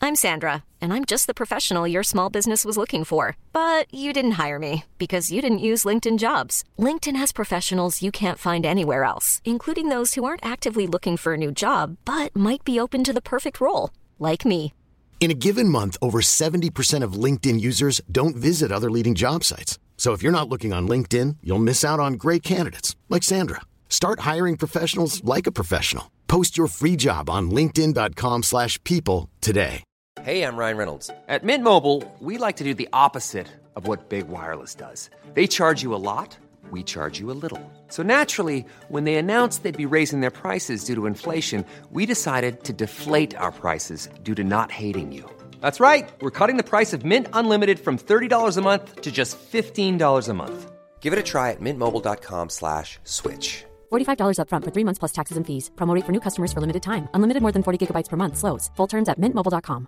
I'm Sandra, and I'm just the professional your small business was looking for. But you didn't hire me because you didn't use LinkedIn Jobs. LinkedIn has professionals you can't find anywhere else, including those who aren't actively looking for a new job, but might be open to the perfect role, like me. In a given month, over 70% of LinkedIn users don't visit other leading job sites. So if you're not looking on LinkedIn, you'll miss out on great candidates like Sandra. Start hiring professionals like a professional. Post your free job on linkedin.com/people today. Hey, I'm Ryan Reynolds. At Mint Mobile, we like to do the opposite of what Big Wireless does. They charge you a lot, we charge you a little. So naturally, when they announced they'd be raising their prices due to inflation, we decided to deflate our prices due to not hating you. That's right. We're cutting the price of Mint Unlimited from $30 a month to just $15 a month. Give it a try at mintmobile.com/switch. $45 up front for 3 months plus taxes and fees. Promo rate for new customers for limited time. Unlimited more than 40 gigabytes per month. Slows full terms at mintmobile.com.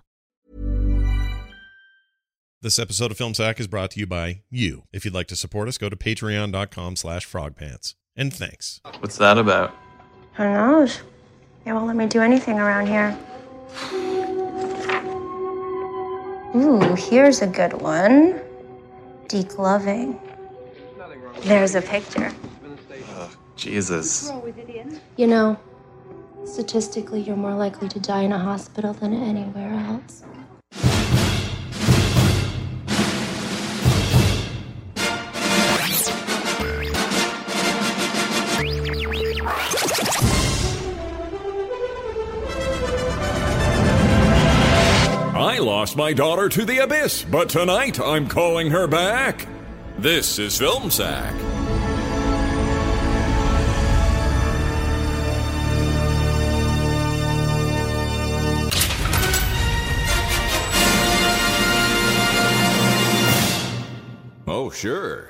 This episode of Film Sack is brought to you by you. If you'd like to support us, go to patreon.com/frogpants. And thanks. What's that about? Who knows? They won't let me do anything around here. Ooh, here's a good one. Decloving. There's a picture. Jesus. You know, statistically, you're more likely to die in a hospital than anywhere else. I lost my daughter to the abyss, but tonight I'm calling her back. This is Film Sack. Oh, sure.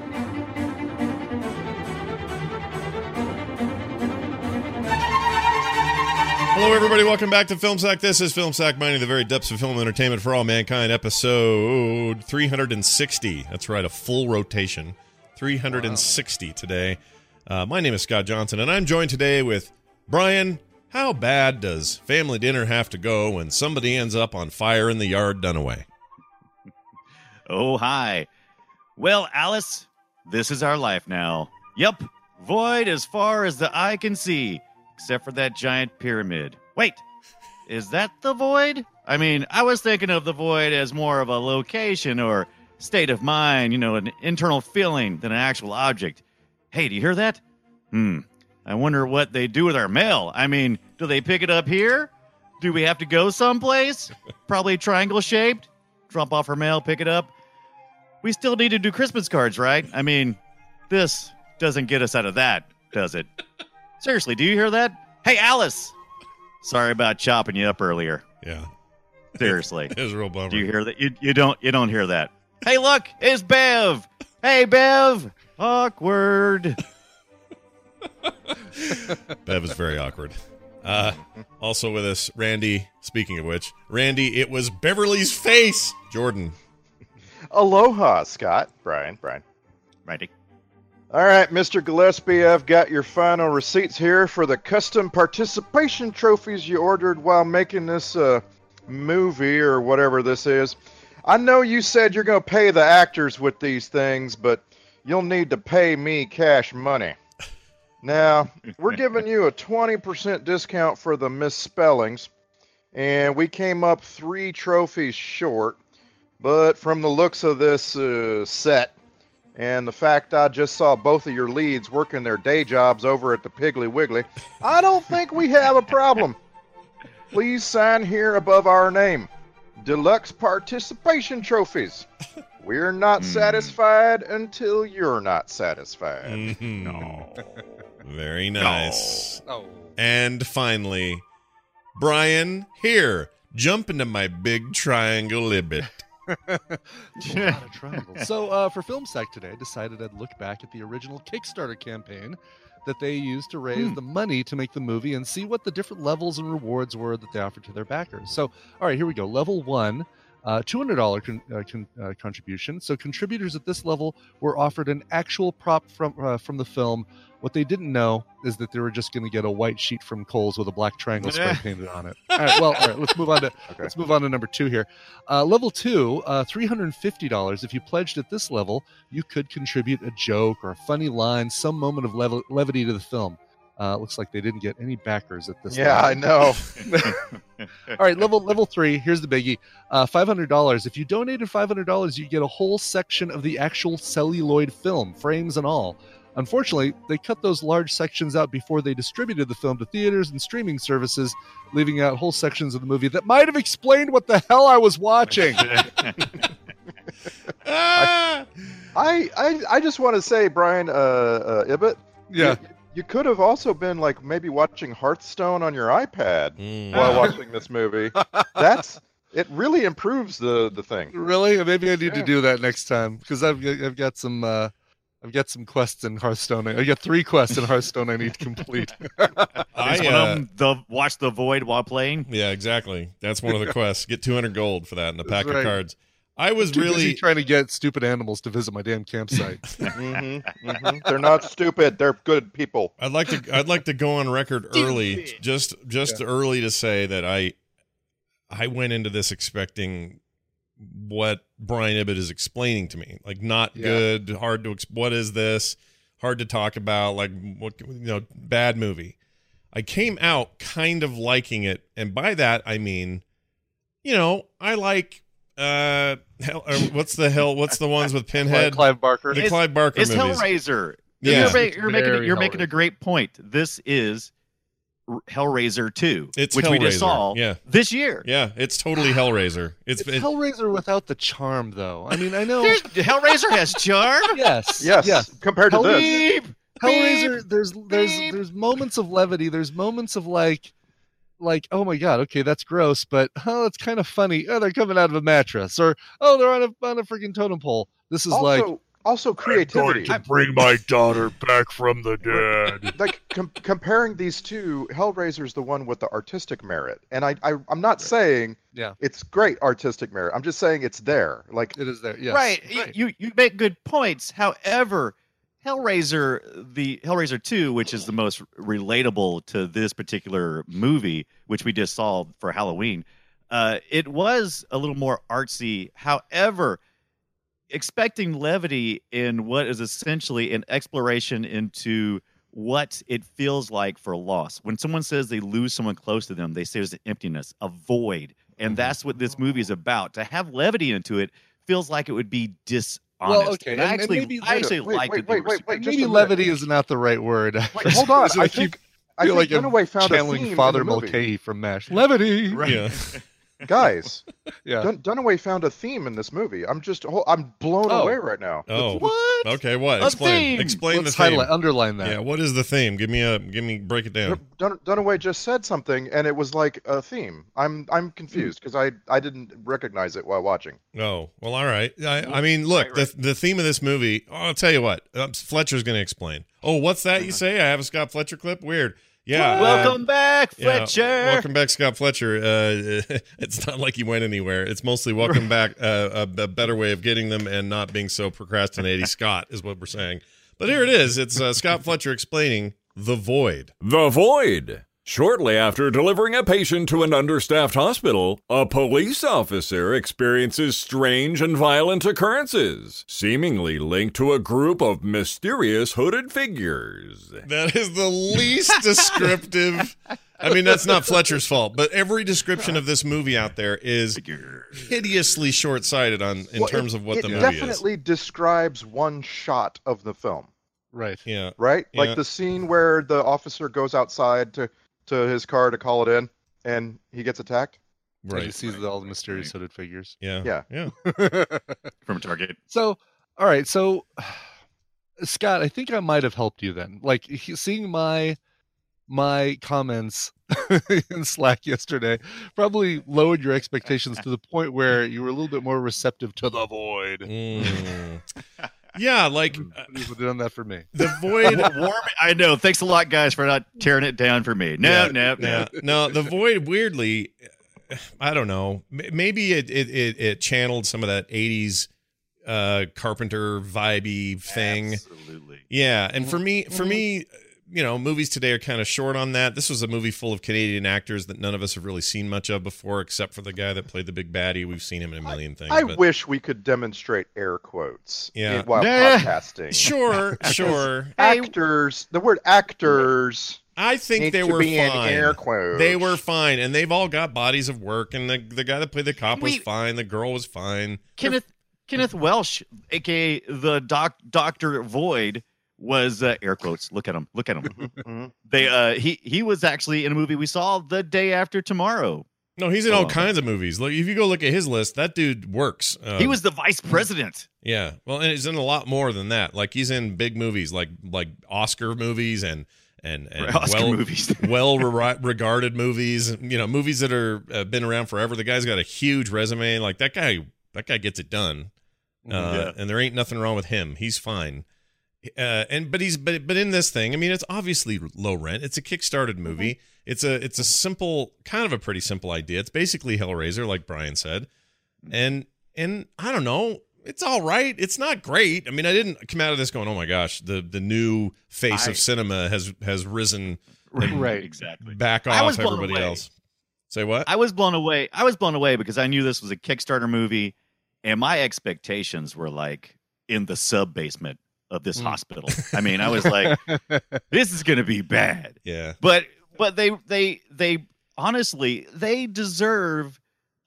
Hello, everybody. Welcome back to Film Sack. This is Film Sack, mining the very depths of film entertainment for all mankind, episode 360. That's right, a full rotation. 360 today. My name is Scott Johnson, and I'm joined today with Brian. How bad does family dinner have to go when somebody ends up on fire in the yard Dunaway? Oh, hi. Well, Alice, this is our life now. Yup, void as far as the eye can see, except for that giant pyramid. Wait, is that the void? I mean, I was thinking of the void as more of a location or state of mind, you know, an internal feeling than an actual object. Hey, do you hear that? I wonder what they do with our mail. I mean, do they pick it up here? Do we have to go someplace? Probably triangle-shaped? Drop off our mail, pick it up? We still need to do Christmas cards, right? I mean, this doesn't get us out of that, does it? Seriously, do you hear that? Hey, Alice! Sorry about chopping you up earlier. Yeah. Seriously. It was a real bummer. Do you hear that? You don't hear that. Hey, look! It's Bev! Hey, Bev! Awkward. Bev is very awkward. Also with us, Randy. Speaking of which, Randy, it was Beverly's face. Jordan. Aloha, Scott. Brian. Randy. All right, Mr. Gillespie, I've got your final receipts here for the custom participation trophies you ordered while making this movie or whatever this is. I know you said you're going to pay the actors with these things, but you'll need to pay me cash money. Now, we're giving you a 20% discount for the misspellings, and we came up 3 trophies short, but from the looks of this set, and the fact I just saw both of your leads working their day jobs over at the Piggly Wiggly, I don't think we have a problem. Please sign here above our name. Deluxe Participation Trophies. We're not satisfied until you're not satisfied. Mm-hmm. No. Very nice. No. And finally, Brian, here, jump into my big triangle libbit. So for Film Sack today, I decided I'd look back at the original Kickstarter campaign that they used to raise the money to make the movie and see what the different levels and rewards were that they offered to their backers. So, all right, here we go. Level 1 $200 contribution. So contributors at this level were offered an actual prop from the film. What they didn't know is that they were just going to get a white sheet from Kohl's with a black triangle spray painted on it. All right. Let's move on to let's move on to number 2 here. Level 2, $350. If you pledged at this level, you could contribute a joke or a funny line, some moment of levity to the film. Looks like they didn't get any backers at this. Yeah, I know. All right, level 3. Here's the biggie: $500. If you donated $500, you get a whole section of the actual celluloid film, frames and all. Unfortunately, they cut those large sections out before they distributed the film to theaters and streaming services, leaving out whole sections of the movie that might have explained what the hell I was watching. I just want to say, Brian Ibbott, yeah, you could have also been like maybe watching Hearthstone on your iPad while watching this movie. It really improves the thing. Really? Maybe I need to do that next time, because I've got some quests in Hearthstone. I got 3 quests in Hearthstone I need to complete. Watch The Void while playing. Yeah, exactly. That's one of the quests. Get 200 gold for that and a pack of cards. I was too really busy trying to get stupid animals to visit my damn campsite. They're not stupid. They're good people. I'd like to go on record early, just early to say that I went into this expecting what Brian Ibbott is explaining to me, like not good, hard to what is this, hard to talk about, like what, bad movie. I came out kind of liking it, and by that I mean, I like what's the ones with Pinhead, Clive Barker, the Clive Barker it's movies. Hellraiser. Yeah. You're making a great point. This is Hellraiser 2, which Hellraiser. We just saw this year. Yeah, it's totally Hellraiser. It's Hellraiser without the charm, though. I mean, I know Hellraiser has charm. Yes. Compared to this, Hellraiser, there's moments of levity. There's moments of like, oh my god, okay, that's gross, but it's kind of funny. Oh, they're coming out of a mattress, or they're on a freaking totem pole. This is also creativity. I'm going to bring my daughter back from the dead. Like comparing these two, Hellraiser's the one with the artistic merit, and I'm not saying it's great artistic merit. I'm just saying it's there. Like it is there. Yes. Right. You make good points. However, Hellraiser 2, which is the most relatable to this particular movie, which we just saw for Halloween, it was a little more artsy. However, expecting levity in what is essentially an exploration into what it feels like for loss. When someone says they lose someone close to them, they say there's an emptiness, a void. And that's what this movie is about. To have levity into it feels like it would be dishonest. Well, okay. And I actually like it. Maybe levity is not the right word. Wait, hold on. I think Dunaway found a theme Father in the movie. Mulcahy from MASH. Levity. Right. Yeah. Guys, Dunaway found a theme in this movie. I'm blown away right now. Oh, what? Okay, what? Explain the theme. Underline that. Yeah, what is the theme? Break it down. Dunaway just said something, and it was like a theme. I'm confused because I didn't recognize it while watching. Oh, well, all right. I mean, look, the theme of this movie. I'll tell you what. Fletcher's going to explain. Oh, what's that you say? I have a Scott Fletcher clip. Weird. Yeah. Welcome back, Fletcher. Welcome back, Scott Fletcher. It's not like he went anywhere. It's mostly welcome back, a better way of getting them and not being so procrastinating. Scott is what we're saying. But here it is. It's Scott Fletcher explaining The Void. The Void. Shortly after delivering a patient to an understaffed hospital, a police officer experiences strange and violent occurrences, seemingly linked to a group of mysterious hooded figures. That is the least descriptive. I mean, that's not Fletcher's fault, but every description of this movie out there is hideously short-sighted in terms of what the movie is. It definitely describes one shot of the film. Right. Yeah. Right? Yeah. Like the scene where the officer goes outside to his car to call it in, and he gets attacked. Right. And he sees all the mysterious hooded figures. Yeah. From Target. So, all right. So, Scott, I think I might have helped you then. Like, seeing my comments in Slack yesterday probably lowered your expectations to the point where you were a little bit more receptive to The Void. Yeah, like people done that for me. The Void. I know. Thanks a lot, guys, for not tearing it down for me. No. The Void weirdly I don't know. Maybe it channeled some of that 80s Carpenter vibey thing. Absolutely. Yeah, and for me, movies today are kind of short on that. This was a movie full of Canadian actors that none of us have really seen much of before, except for the guy that played the big baddie. We've seen him in a million things. I wish we could demonstrate air quotes while Yeah. podcasting. Sure. Actors, the word actors. I think needs they to were be in fine. air quotes. They were fine, and they've all got bodies of work. And the guy that played the cop was fine. The girl was fine. Kenneth Welsh, aka the Dr. Void, was air quotes. Look at him. He was actually in a movie we saw The Day After Tomorrow. No, he's in all kinds of movies. Look, if you go look at his list, that dude works. He was the vice president. Yeah, well, and he's in a lot more than that. Like he's in big movies, like Oscar movies and Oscar movies. well-regarded movies. Movies that are been around forever. The guy's got a huge resume. Like that guy gets it done. And there ain't nothing wrong with him. He's fine. But in this thing, I mean, it's obviously low rent. It's a kickstarted movie. It's a simple, kind of a pretty simple idea. It's basically Hellraiser, like Brian said, and I don't know. It's all right. It's not great. I mean, I didn't come out of this going, oh my gosh, the new face of cinema has risen. Right, exactly. Back off everybody else. Say what? I was blown away. Because I knew this was a Kickstarter movie, and my expectations were like in the sub basement of this hospital. I mean, I was like, this is going to be bad. Yeah. But they honestly, they deserve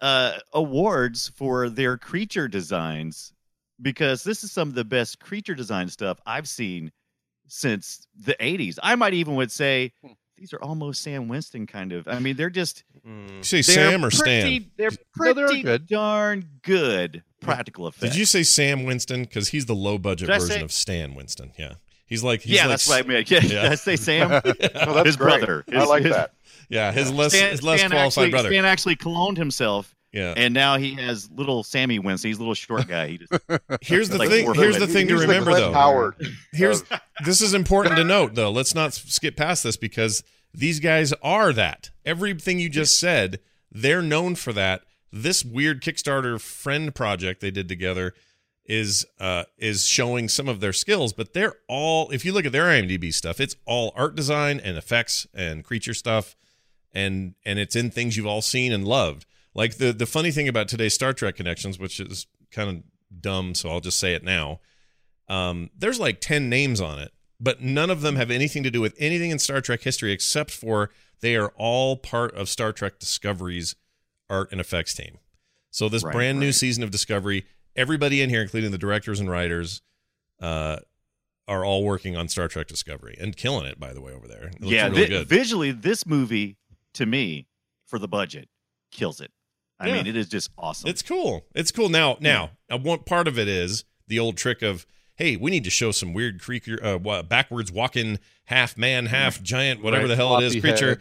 awards for their creature designs, because this is some of the best creature design stuff I've seen since the 80s. I might even would say these are almost Sam Winston kind of. I mean, they're just You say Sam or Stan? They're pretty darn good practical effects. Did you say Sam Winston? Because he's the low budget version of Stan Winston. Yeah, he's like that's what I mean. Yeah. Did I say Sam? No, that's his great. brother. I like that. Yeah, his less Stan qualified brother. Stan actually cloned himself. Yeah, and now he has little Sammy Winston. He's a little short guy. He just here's the thing. Here's the thing to remember, though. Howard. This is important to note, though. Let's not skip past this, because these guys are that. Everything you just said, they're known for that. This weird Kickstarter friend project they did together is showing some of their skills, but they're all, if you look at their IMDb stuff, it's all art design and effects and creature stuff, and it's in things you've all seen and loved. Like the funny thing about today's Star Trek connections, which is kind of dumb, so I'll just say it now. There's like 10 names on it, but none of them have anything to do with anything in Star Trek history, except for they are all part of Star Trek Discovery's art and effects team. So this brand new season of Discovery, everybody in here, including the directors and writers, are all working on Star Trek Discovery and killing it, by the way, over there. It looks really good. Visually, this movie, to me, for the budget, kills it. I mean, it is just awesome. It's cool. It's cool. Now, one part of it is the old trick of, hey, we need to show some weird creature, backwards walking, half man, half giant, whatever the hell it is, creature.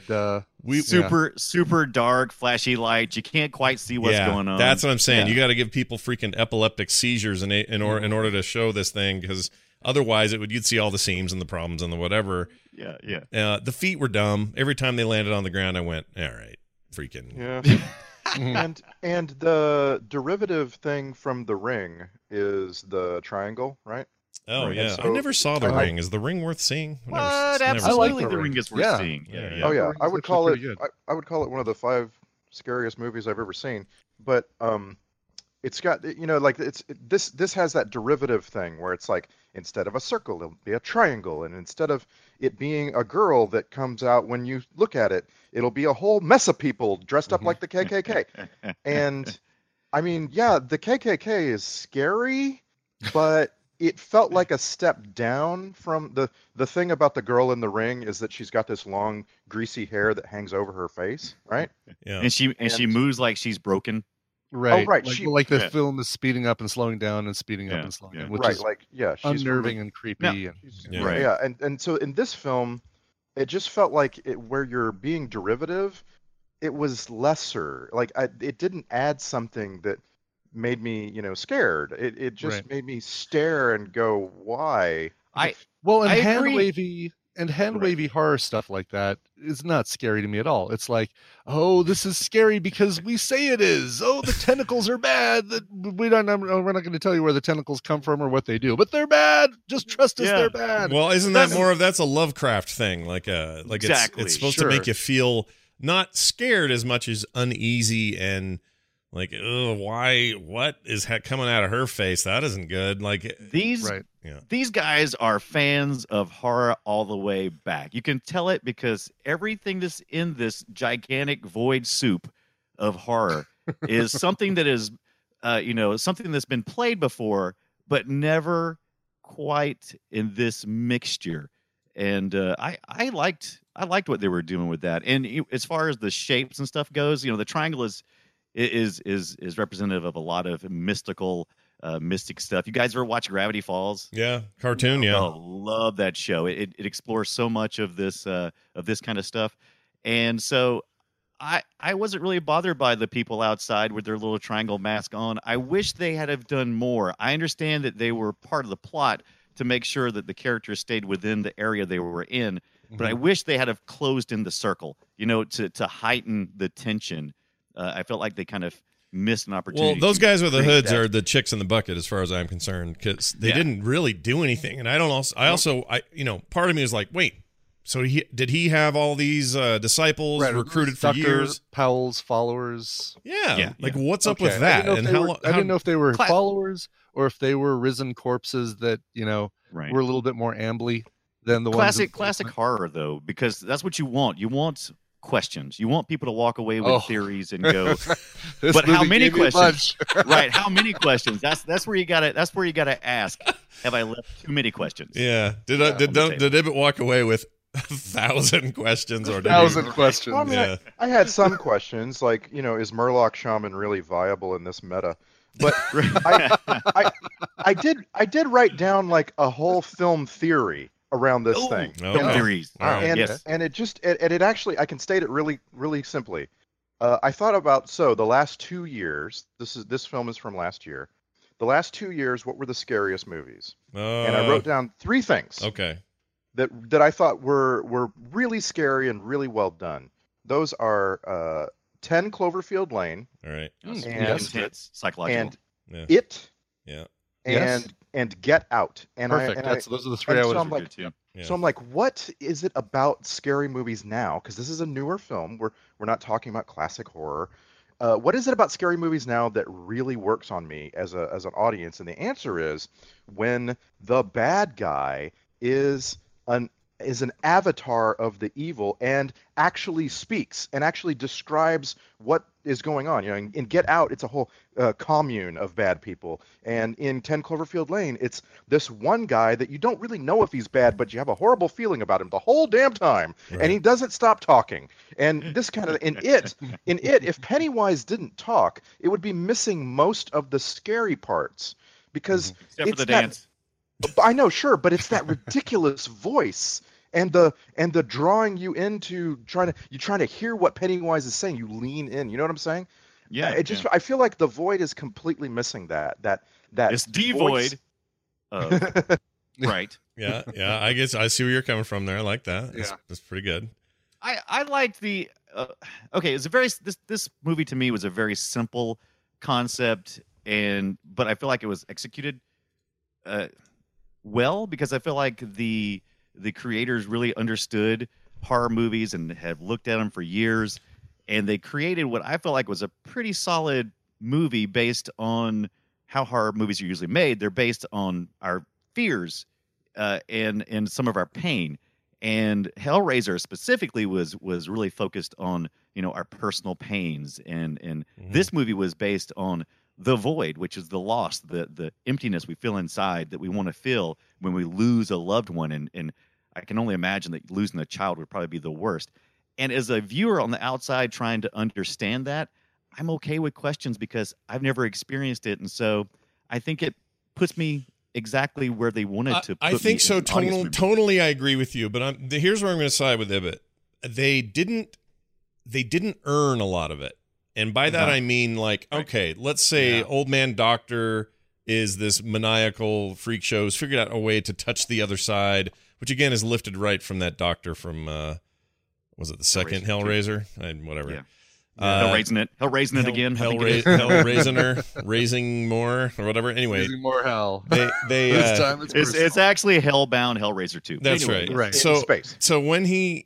Super dark, flashy lights. You can't quite see what's going on. That's what I'm saying. You got to give people freaking epileptic seizures in order to show this thing, because otherwise you'd see all the seams and the problems and the whatever. Yeah. The feet were dumb. Every time they landed on the ground, I went, all right, freaking. Yeah. and the derivative thing from The Ring is the triangle, right? Oh, yeah. I never saw The Ring. Is The Ring worth seeing? Absolutely, The Ring is worth seeing. Yeah. Oh, yeah. I would call it one of the 5 scariest movies I've ever seen. But it's got, this has that derivative thing where it's like, instead of a circle, it'll be a triangle. And instead of it being a girl that comes out when you look at it, it'll be a whole mess of people dressed up like the KKK. And I mean, yeah, the KKK is scary, but it felt like a step down from the thing about the girl in The Ring is that she's got this long, greasy hair that hangs over her face, right? Yeah. And she moves like she's broken. Right. Oh, right. Like the film is speeding up and slowing down and speeding up and slowing down, which is she's unnerving and creepy. And so in this film, it just felt like where you're being derivative, it was lesser. Like it didn't add something that made me, scared. It just made me stare and go, why? And hand wavy And hand-wavy horror stuff like that is not scary to me at all. It's like, oh, this is scary because we say it is. Oh, the tentacles are bad. We're not going to tell you where the tentacles come from or what they do, but they're bad. Just trust us, they're bad. Well, isn't that that's a Lovecraft thing? Like exactly. It's supposed to make you feel not scared as much as uneasy and like, oh, why? What is coming out of her face? That isn't good. Like these guys are fans of horror all the way back. You can tell it because everything that's in this gigantic void soup of horror is something that is, something that's been played before, but never quite in this mixture. And I liked what they were doing with that. And as far as the shapes and stuff goes, the triangle is representative of a lot of mystical, mystic stuff. You guys ever watch Gravity Falls? Yeah, cartoon. Yeah, love that show. It explores so much of this kind of stuff, and so I wasn't really bothered by the people outside with their little triangle mask on. I wish they had have done more. I understand that they were part of the plot to make sure that the characters stayed within the area they were in, but I wish they had have closed in the circle, to heighten the tension. I felt like they kind of missed an opportunity. Well, those guys with the hoods are the chicks in the bucket, as far as I'm concerned, because they didn't really do anything. And I also, part of me is like, wait, so did he have all these disciples recruited for years? Powell's followers. Yeah. What's up with that? I didn't know if they were followers or if they were risen corpses that were a little bit more ambly than the classic horror, though, because that's what you want. You want questions. You want people to walk away with theories and go, but how many questions? Right? How many questions? That's where you gotta ask. Have I left too many questions? Yeah. Did Ibbott walk away with 1,000 questions or 1,000 questions? Well, I mean, I had some questions like, is Murloc Shaman really viable in this meta? But I did write down like a whole film theory around this thing. Film theories. And it actually, I can state it really, really simply. I thought about, the last 2 years, this film is from last year. The last 2 years, what were the scariest movies? And I wrote down 3 things. Okay. That I thought were really scary and really well done. Those are 10 Cloverfield Lane. All right. And intense, psychological. And It. Yeah. And Get Out. And perfect. Those are the 3 I would have good too. So I'm like, what is it about scary movies now? Because this is a newer film. We're not talking about classic horror. What is it about scary movies now that really works on me as an audience? And the answer is when the bad guy is an avatar of the evil and actually speaks and actually describes what is going on. In Get Out, it's a whole commune of bad people. And in 10 Cloverfield Lane, it's this one guy that you don't really know if he's bad, but you have a horrible feeling about him the whole damn time. Right. And he doesn't stop talking. And this kind of, in it, if Pennywise didn't talk, it would be missing most of the scary parts because except for the dance. I know, sure, but it's that ridiculous voice and the drawing you into trying to hear what Pennywise is saying. You lean in. You know what I'm saying? Yeah. I feel like The Void is completely missing that. It's devoid. Right. Yeah. I guess I see where you're coming from there. I like that. That's pretty good. I liked the. Okay, it's a very this movie to me was a very simple concept, but I feel like it was executed well because I feel like the creators really understood horror movies and have looked at them for years, and they created what I felt like was a pretty solid movie based on how horror movies are usually made. They're based on our fears and some of our pain. And Hellraiser specifically was really focused on our personal pains, and this movie was based on the void, which is the loss, the emptiness we feel inside that we want to feel when we lose a loved one. And I can only imagine that losing a child would probably be the worst. And as a viewer on the outside trying to understand that, I'm okay with questions because I've never experienced it. And so I think it puts me exactly where they wanted to put me. I think so. Totally, I agree with you. But here's where I'm going to side with Ibbott. They didn't earn a lot of it. And by that, I mean, like, okay, let's say Old Man Doctor is this maniacal freak show who's figured out a way to touch the other side, which again is lifted right from that doctor from was it the second Hellraiser? Whatever. Yeah. Hellraisin it again. Hellraiser, raising more or whatever. Anyway, Raising more hell. They This time it's actually Hellbound Hellraiser 2. That's anyway, right. So when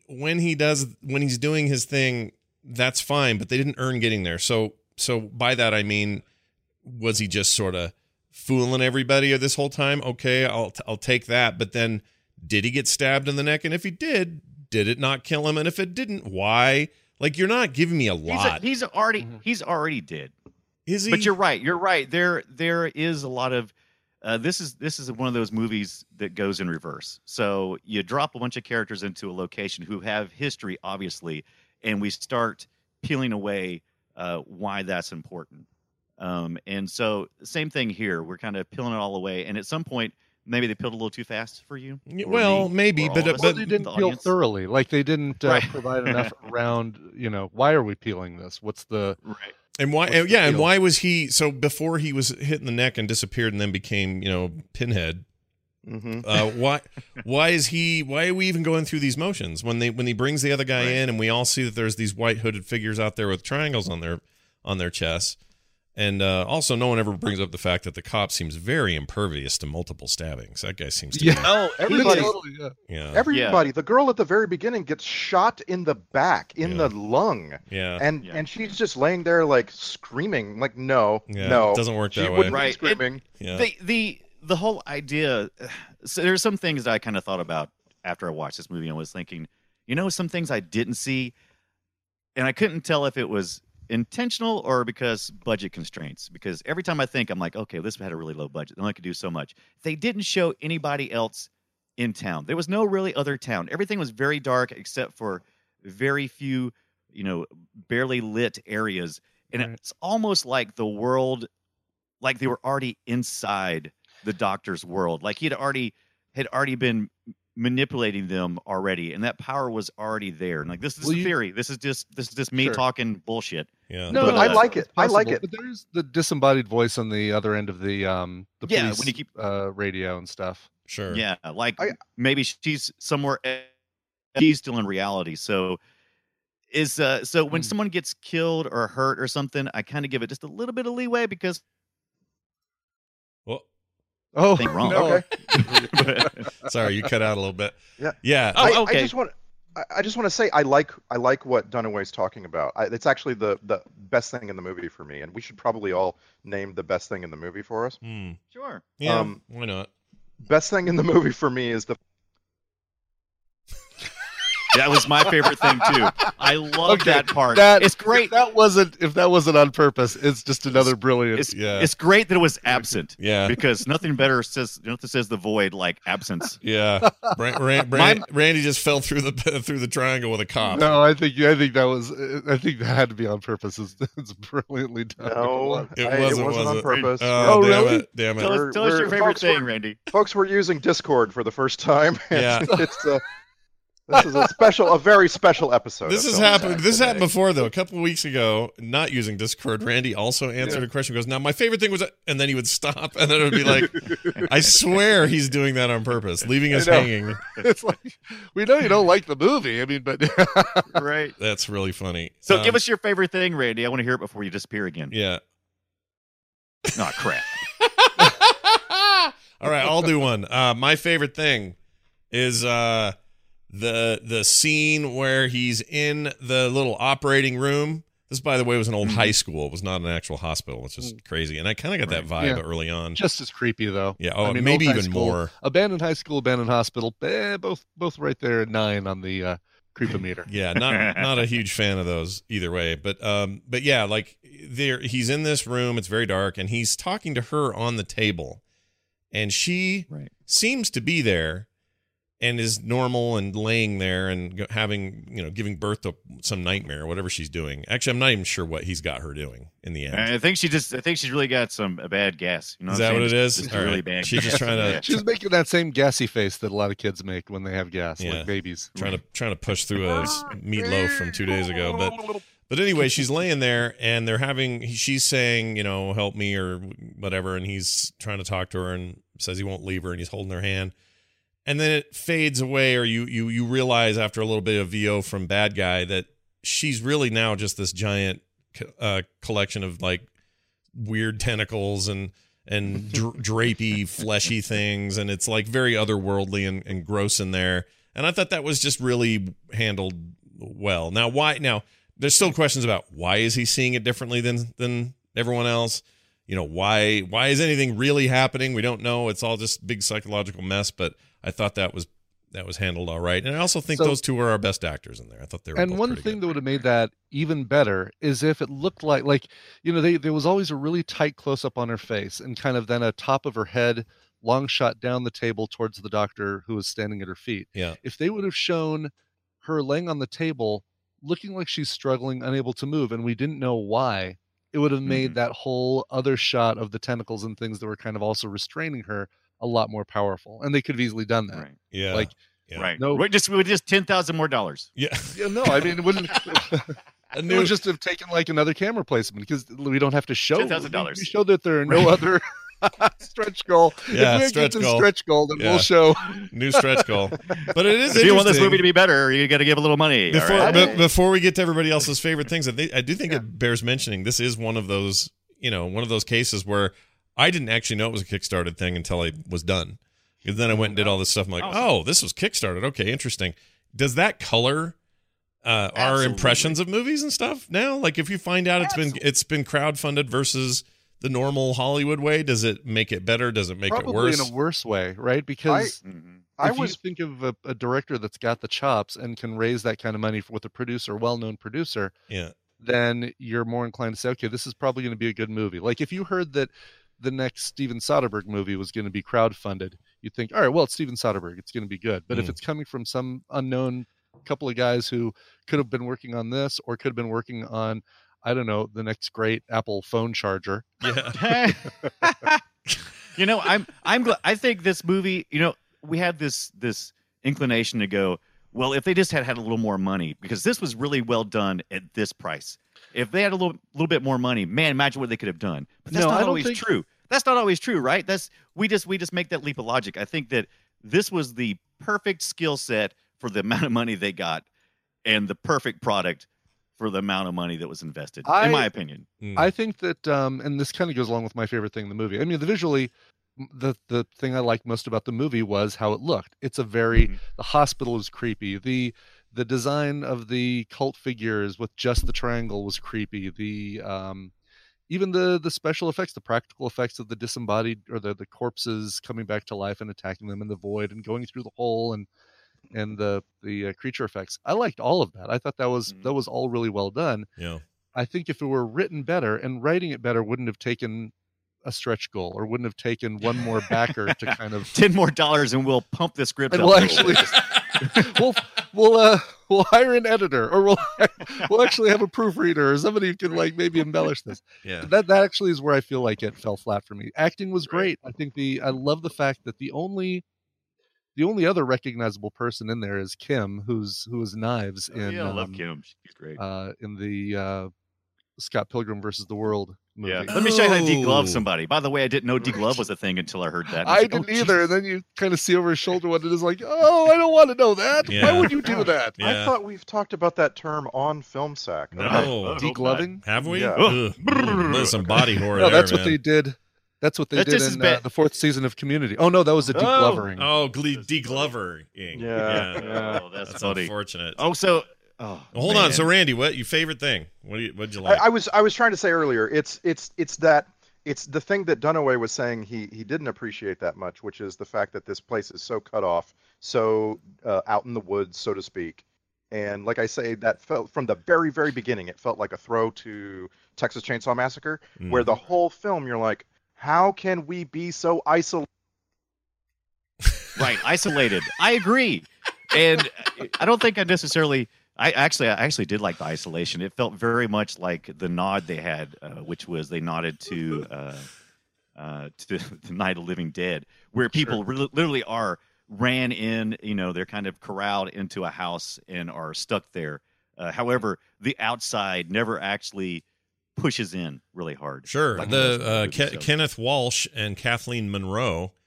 he's doing his thing, that's fine, but they didn't earn getting there. So by that I mean, was he just sort of fooling everybody this whole time? Okay, I'll take that. But then, did he get stabbed in the neck? And if he did it not kill him? And if it didn't, why? Like, you're not giving me a lot. He's already dead. Is he? But you're right. There is a lot of this is one of those movies that goes in reverse. So you drop a bunch of characters into a location who have history, obviously, and we start peeling away why that's important. And so same thing here. We're kind of peeling it all away, and at some point, maybe they peeled a little too fast for you. Well, maybe, but they didn't peel thoroughly. Like they didn't provide enough around. Why are we peeling this? What's the right? And why? And why was he? So before he was hit in the neck and disappeared, and then became Pinhead. Mm-hmm. Why is he? Why are we even going through these motions when he brings the other guy in, and we all see that there's these white hooded figures out there with triangles on their chests. And also, no one ever brings up the fact that the cop seems very impervious to multiple stabbings. That guy seems to be. Oh, everybody. Yeah. Everybody. The girl at the very beginning gets shot in the back, in the lung. Yeah. And she's just laying there, like, screaming. Like, no. It doesn't work that she way. wouldn't be screaming. The whole idea. So there's some things that I kind of thought about after I watched this movie. I was thinking, some things I didn't see, and I couldn't tell if it was intentional or because budget constraints, because every time I think, I'm like, okay, this had a really low budget, they only could do so much. They didn't show anybody else in town. There was no really other town. Everything was very dark except for very few barely lit areas, and it's almost like the world, like they were already inside the doctor's world, like he had already been manipulating them already, and that power was already there. And like, this is a theory. This is just me talking bullshit. Yeah. No, I like it. I like it. But there's the disembodied voice on the other end of the police when you keep radio and stuff. Sure. Yeah, like maybe she's somewhere. She's still in reality. So when someone gets killed or hurt or something, I kind of give it just a little bit of leeway because. Oh, wrong. Okay. Sorry, you cut out a little bit. Yeah. Oh, okay. I just want to say I like what Dunaway's talking about. It's actually the best thing in the movie for me, and we should probably all name the best thing in the movie for us. Sure. Yeah. Why not? Best thing in the movie for me is the. That was my favorite thing too. I love that part. It's great. If that wasn't on purpose, it's just another brilliant. It's great that it was absent. Yeah. Because nothing better says the void like absence. Yeah. Randy just fell through the triangle with a cop. No, I think that had to be on purpose. It's brilliantly done. No, it wasn't on purpose. Oh, really? Damn it. Tell us your favorite thing, Randy. Folks, we're using Discord for the first time. Yeah. This is a very special episode. This has happened. This happened before, though. A couple of weeks ago, not using Discord, Randy also answered a question. Goes, now my favorite thing was, and then he would stop, and then it would be like, I swear he's doing that on purpose, leaving us hanging. It's like, we know you don't like the movie. I mean, but right. That's really funny. So give us your favorite thing, Randy. I want to hear it before you disappear again. Yeah. Oh, crap. All right, I'll do one. My favorite thing is the scene where he's in the little operating room. This, by the way, was an old high school. It was not an actual hospital. It's just crazy. And I kind of got that vibe early on. Just as creepy, though. Yeah. I mean, maybe even school, more. Abandoned high school, abandoned hospital. Both right there at 9 on the creepometer. Yeah, not a huge fan of those either way. But yeah, like he's in this room. It's very dark, and he's talking to her on the table, and she seems to be there. And is normal and laying there and having, giving birth to some nightmare or whatever she's doing. Actually, I'm not even sure what he's got her doing in the end. I think she's really got a bad gas. You know, is that what it is? It's really bad. She's just trying to. She's making that same gassy face that a lot of kids make when they have gas, like babies. Trying to push through a meatloaf from 2 days ago, But anyway, she's laying there and she's saying, help me or whatever, and he's trying to talk to her and says he won't leave her, and he's holding her hand. and then it fades away, or you realize after a little bit of VO from bad guy that she's really now just this giant collection of like weird tentacles and drapey, fleshy things, and it's like very otherworldly and gross in there. And I thought that was just really handled well. Now, why? Now, there's still questions about why is he seeing it differently than everyone else? You know, why is anything really happening? We don't know. It's all just big psychological mess. But I thought that was handled all right. And I also think those two are our best actors in there. I thought they were. And one thing that would have made that even better is if it looked like you know, there was always a really tight close up on her face and kind of then a top of her head, long shot down the table towards the doctor who was standing at her feet. Yeah. If they would have shown her laying on the table, looking like she's struggling, unable to move, and we didn't know why, it would have made that whole other shot of the tentacles and things that were kind of also restraining her a lot more powerful. And they could have easily done that. Right. Yeah. Like, right. No, we just $10,000 more. Yeah. Yeah. No, I mean, it wouldn't. It would just have taken like another camera placement because we don't have to show $10,000. We show that there are no other stretch goal. Yeah, if stretch goal. Stretch goal, then we'll show new stretch goal. But it is. If you want this movie to be better, you got to give a little money. Before we get to everybody else's favorite things, I do think it bears mentioning. This is one of those, one of those cases where I didn't actually know it was a Kickstarted thing until I was done. Because then I went and did all this stuff. I'm like, oh, this was Kickstarted. Okay, interesting. Does that color our impressions of movies and stuff now? Like, if you find out it's been crowdfunded versus the normal Hollywood way, does it make it better? Does it make it worse? Probably in a worse way, right? Because you think of a director that's got the chops and can raise that kind of money with a producer, well-known producer, then you're more inclined to say, okay, this is probably going to be a good movie. Like if you heard that the next Steven Soderbergh movie was going to be crowdfunded, you'd think, all right, well, it's Steven Soderbergh, it's going to be good. But if it's coming from some unknown couple of guys who could have been working on this or could have been working on, I don't know, the next great Apple phone charger. Yeah. I think this movie, we had this inclination to go, well, if they just had a little more money, because this was really well done at this price. If they had a little bit more money, man, imagine what they could have done. But that's not always true. That's not always true, right? We just make that leap of logic. I think that this was the perfect skill set for the amount of money they got and the perfect product for the amount of money that was invested, in my opinion. I think that, and this kind of goes along with my favorite thing in the movie. I mean, the thing I liked most about the movie was how it looked. It's a very, the hospital is creepy. The design of the cult figures with just the triangle was creepy. Even the special effects, the practical effects of the disembodied or the corpses coming back to life and attacking them in the void and going through the hole and the creature effects. I liked all of that. I thought that was all really well done. Yeah. I think if it were written better and writing it better wouldn't have taken a stretch goal or wouldn't have taken one more backer to kind of $10 more and we'll pump the script and up. we'll actually we'll hire an editor or we'll actually have a proofreader or somebody who can like maybe embellish this. Yeah. That actually is where I feel like it fell flat for me. Acting was great. I think I love the fact that the only other recognizable person in there is Kim, who is Knives in. I love Kim. She's great. In the Scott Pilgrim versus the World movie. Yeah. Let me show you how to deglove somebody. By the way, I didn't know deglove was a thing until I heard that. I didn't either. And then you kind of see over his shoulder what it is like, oh, I don't want to know that. Yeah. Why would you do that? I thought we've talked about that term on FilmSack. No. Degloving? Have we? Yeah. There's some body horror No, there, that's what man. they did. That's what they did in the fourth season of Community. Oh, no, that was a deglovering. Oh, deglovering. Yeah. Oh, that's funny. Unfortunate. Oh, so... Oh, hold on. So, Randy, what your favorite thing? What'd you like? I was trying to say earlier. It's the thing that Dunaway was saying he didn't appreciate that much, which is the fact that this place is so cut off, so out in the woods, so to speak. And like I say, that felt from the very, very beginning, it felt like a throw to Texas Chainsaw Massacre, where the whole film you're like, how can we be so isolated? Right, isolated. I agree, and I don't think I necessarily. I actually did like the isolation. It felt very much like the nod they had, which was they nodded to the Night of the Living Dead, where people literally ran in. They're kind of corralled into a house and are stuck there. However, the outside never actually pushes in really hard. Sure. Like The Kenneth Walsh and Kathleen Monroe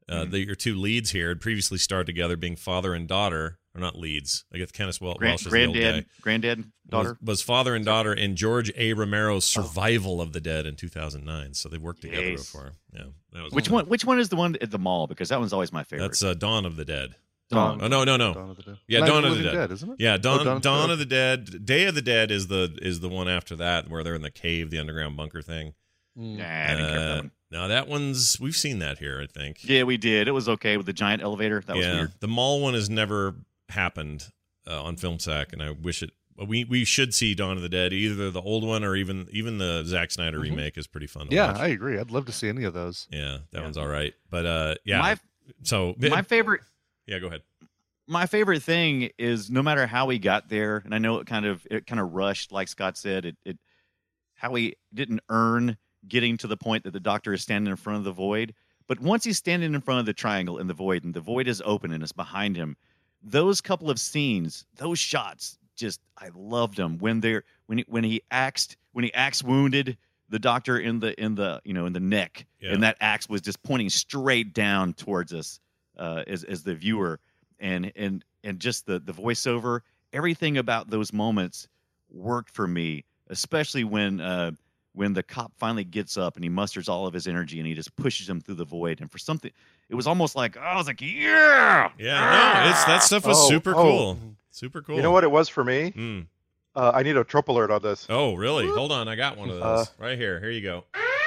Your two leads here had previously starred together, being father and daughter. Or not leads. I guess Kenneth Welsh is the old guy. Granddad, daughter. Was father and daughter in George A. Romero's Survival of the Dead in 2009. So they worked together before. Yeah, that was Which one is the one at the mall? Because that one's always my favorite. That's Dawn of the Dead. Dawn. Oh no. Dawn of the Dead. Yeah, Dawn of the Dead, isn't it? Yeah, Dawn Dawn of the Dead. Day of the Dead is the one after that, where they're in the cave, the underground bunker thing. Nah, I didn't care for that one. No, that one's we've seen that here, I think. Yeah, we did. It was okay with the giant elevator. That was weird. The mall one has never happened on Film Sack, and I wish it. We should see Dawn of the Dead, either the old one or even the Zack Snyder remake is pretty fun to watch. I agree. I'd love to see any of those. Yeah, that one's all right. But yeah, my favorite. Yeah, go ahead. My favorite thing is no matter how we got there, and I know it kind of rushed, like Scott said. It how we didn't earn getting to the point that the Doctor is standing in front of the void. But once he's standing in front of the triangle in the void, and the void is open and it's behind him, those couple of scenes, those shots, just I loved them. When he axed wounded the Doctor in the neck, and that axe was just pointing straight down towards us as the viewer, and just the voiceover, everything about those moments worked for me, especially when the cop finally gets up and he musters all of his energy and he just pushes him through the void. And for something, it was almost like, I was like, yeah. No, that stuff was super cool. Super cool. You know what it was for me? I need a trope alert on this. Oh, really? Hold on. I got one of those right here. Here you go.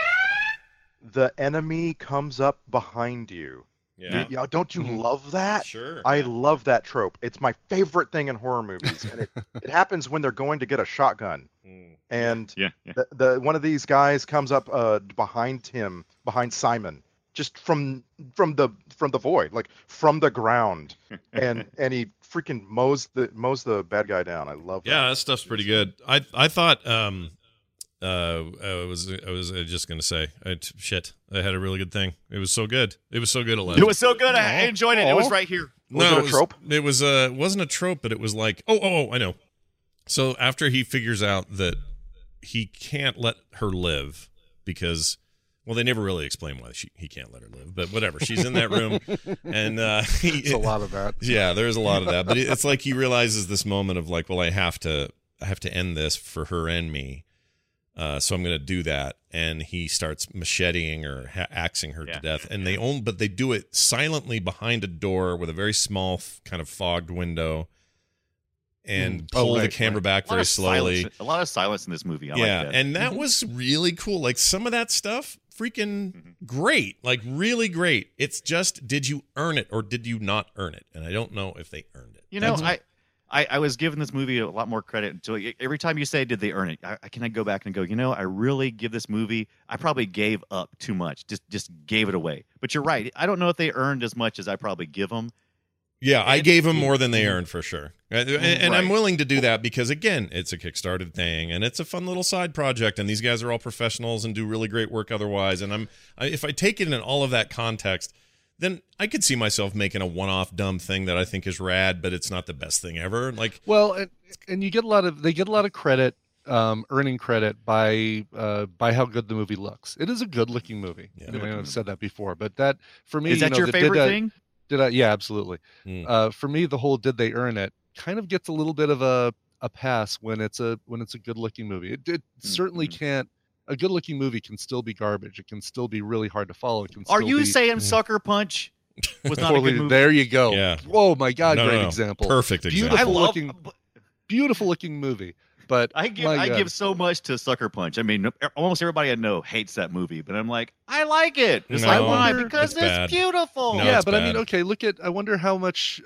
The enemy comes up behind you. Yeah. Don't you love that? Sure. I love that trope. It's my favorite thing in horror movies. And it happens when they're going to get a shotgun. And the one of these guys comes up behind Simon, just from the void, like from the ground, and he freaking mows the bad guy down. I love that. Yeah, that stuff's pretty good. I thought I was just gonna say I had a really good thing. It was so good. It was so good. It was so good. I enjoyed it. It was right here. Was it a trope? It was it wasn't a trope, but it was like I know. So after he figures out that he can't let her live because, well, they never really explain why he can't let her live, but whatever. She's in that room, and it's a lot of that. Yeah, there's a lot of that, but it's like he realizes this moment of like, well, I have to end this for her and me, so I'm going to do that, and he starts macheting or axing her to death, and but they do it silently behind a door with a very small kind of fogged window. And pull the camera back very slowly. A lot of silence in this movie. I like that. And that was really cool. Like some of that stuff, freaking great. Like really great. It's just, did you earn it or did you not earn it? And I don't know if they earned it. You know, I was giving this movie a lot more credit until every time you say, did they earn it? I go back and go, I really give this movie, I probably gave up too much. Just gave it away. But you're right. I don't know if they earned as much as I probably give them. Yeah, I gave them more than they earned for sure. And I'm willing to do that because, again, it's a Kickstarted thing and it's a fun little side project. And these guys are all professionals and do really great work otherwise. And if I take it in all of that context, then I could see myself making a one-off dumb thing that I think is rad, but it's not the best thing ever. Like, well, and you get they get a lot of credit, earning credit by how good the movie looks. It is a good-looking movie. Yeah. I have said that before, but that for me, is that your favorite thing? Yeah, absolutely. For me, the whole "did they earn it" kind of gets a little bit of a pass when it's a good-looking movie. It certainly can't. A good-looking movie can still be garbage. It can still be really hard to follow. It can. Are you saying Sucker Punch was not a good movie? There you go. Yeah. Oh my God, great example. Perfect example. Beautiful looking movie. But I give so much to Sucker Punch. I mean, almost everybody I know hates that movie, but I'm like, I like it. It's like, why? Because it's beautiful. No, yeah, it's but bad. I mean, okay, I wonder how much